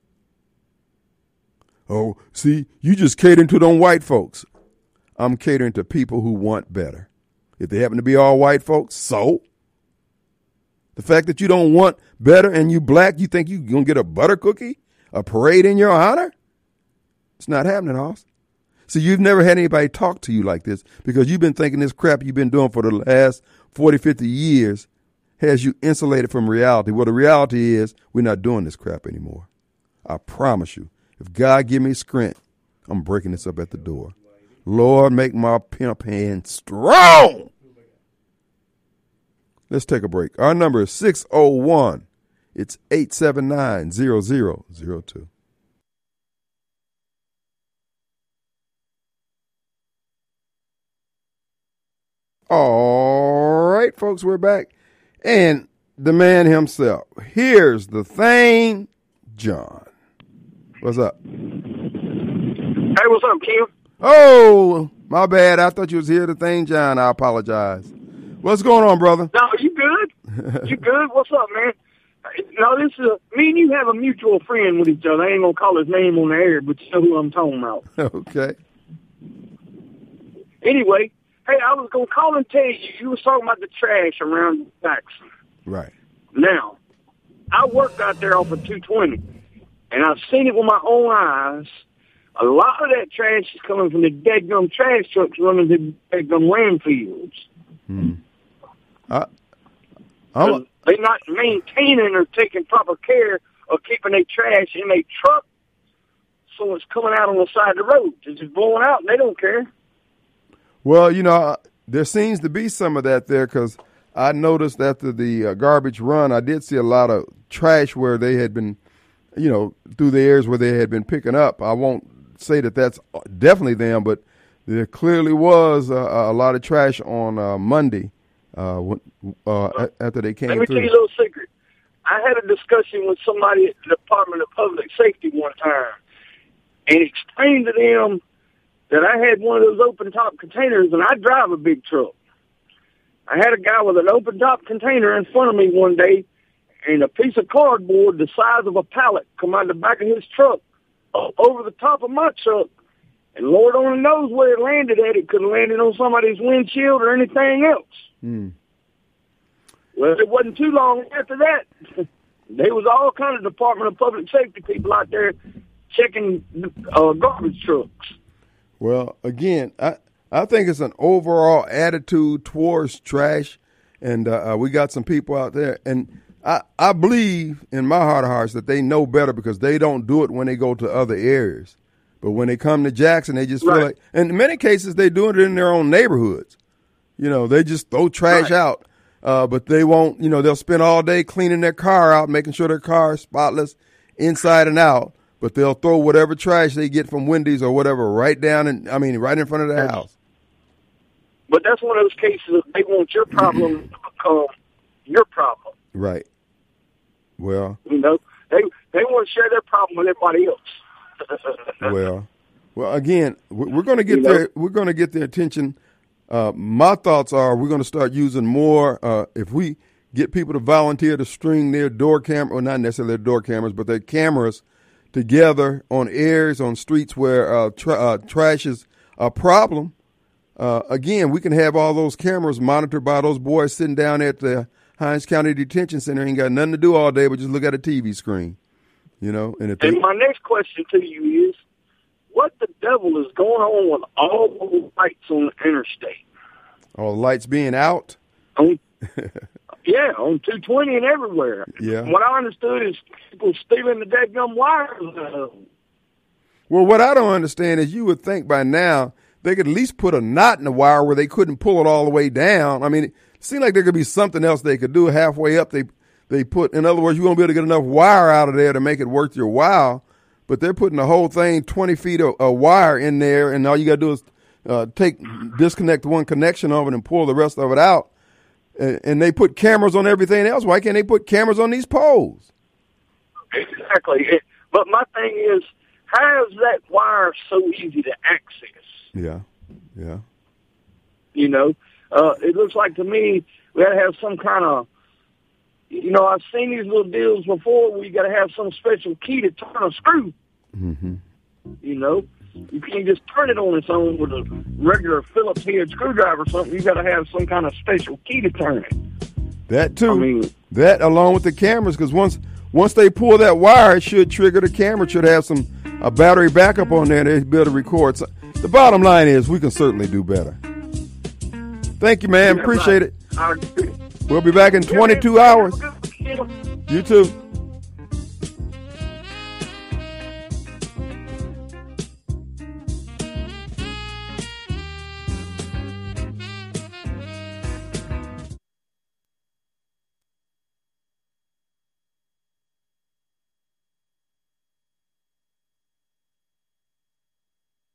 Oh, see, you just catering to them white folks. I'm catering to people who want better. If they happen to be all white folks, so? The fact that you don't want better and you black, you think you're going to get a butter cookie, a parade in your honor? It's not happening, Hoss. See, you've never had anybody talk to you like this because you've been thinking this crap you've been doing for the last 40, 50 years has you insulated from reality. Well, the reality is we're not doing this crap anymore. I promise you. If God give me strength, I'm breaking this up at the door. Lord, make my pimp hand strong. Let's take a break. Our number is 601. It's 879-0002. All right, folks, we're back. And the man himself. Here's the thing, John. What's up? Hey, what's up, Kim? Oh, my bad. I thought you was here, the thing, John. I apologize. What's going on, brother? No, you good? You good? What's up, man? No, this is me and you have a mutual friend with each other. I ain't gonna call his name on the air, but you know who I'm talking about. Okay. Anyway, hey, I was gonna call and tell you was talking about the trash around Jackson. Right. Now, I worked out there off of 220, and I've seen it with my own eyes. A lot of that trash is coming from the dead-gum trash trucks running the dead-gum landfills. They're not maintaining or taking proper care of keeping their trash in a truck, so it's coming out on the side of the road. It's just blowing out, and they don't care. Well, you know, there seems to be some of that there because I noticed after the garbage run, I did see a lot of trash where they had been, you know, through the areas where they had been picking up. I won't say that that's definitely them, but there clearly was a lot of trash on Monday after they came through. Let me tell you a little secret. I had a discussion with somebody at the Department of Public Safety one time and explained to them that I had one of those open-top containers, and I drive a big truck. I had a guy with an open-top container in front of me one day, and a piece of cardboard the size of a pallet come out the back of his truck over the top of my truck. And Lord only knows where it landed at. It could have landed on somebody's windshield or anything else. Well, it wasn't too long after that. There was all kind of Department of Public Safety people out there checking garbage trucks. Well, again, I think it's an overall attitude towards trash And we got some people out there. And I believe in my heart of hearts that they know better because they don't do it when they go to other areas. But when they come to Jackson, they just feel like, and in many cases, they do it in their own neighborhoods. You know, they just throw trash out. But they won't, you know, they'll spend all day cleaning their car out, making sure their car is spotless inside and out. But they'll throw whatever trash they get from Wendy's or whatever right right in front of their house. But that's one of those cases that they want your problem to become your problem. Right. Well, you know, they want to share their problem with everybody else. well, again, we're going to get their we're going to get their attention. My thoughts are we're going to start using more. If we get people to volunteer to string their door camera, or not necessarily their door cameras, but their cameras together on areas, on streets where trash is a problem. Again, we can have all those cameras monitored by those boys sitting down at the Hinds County Detention Center. Ain't got nothing to do all day but just look at a TV screen, you know. And my next question to you is, what the devil is going on with all the lights on the interstate? All the lights being out? On 220 and everywhere. Yeah. What I understood is people stealing the dadgum wires. Well, what I don't understand is you would think by now they could at least put a knot in the wire where they couldn't pull it all the way down. I mean, it seemed like there could be something else they could do halfway up. They put, in other words, you won't be able to get enough wire out of there to make it worth your while. But they're putting the whole thing, 20 feet of wire in there, and all you got to do is disconnect one connection of it and pull the rest of it out. And they put cameras on everything else. Why can't they put cameras on these poles? Exactly. But my thing is, how is that wire so easy to access? Yeah. You know, it looks like to me we got to have some kind of, you know, I've seen these little deals before where you got to have some special key to turn a screw. Mm-hmm. You know, you can't just turn it on its own with a regular Phillips head screwdriver or something. You got to have some kind of special key to turn it. That too. I mean, that along with the cameras, because once they pull that wire, it should trigger the camera. It should have a battery backup on there. They'd be able to record. So the bottom line is we can certainly do better. Thank you, man. Appreciate it. We'll be back in 22 hours. You too.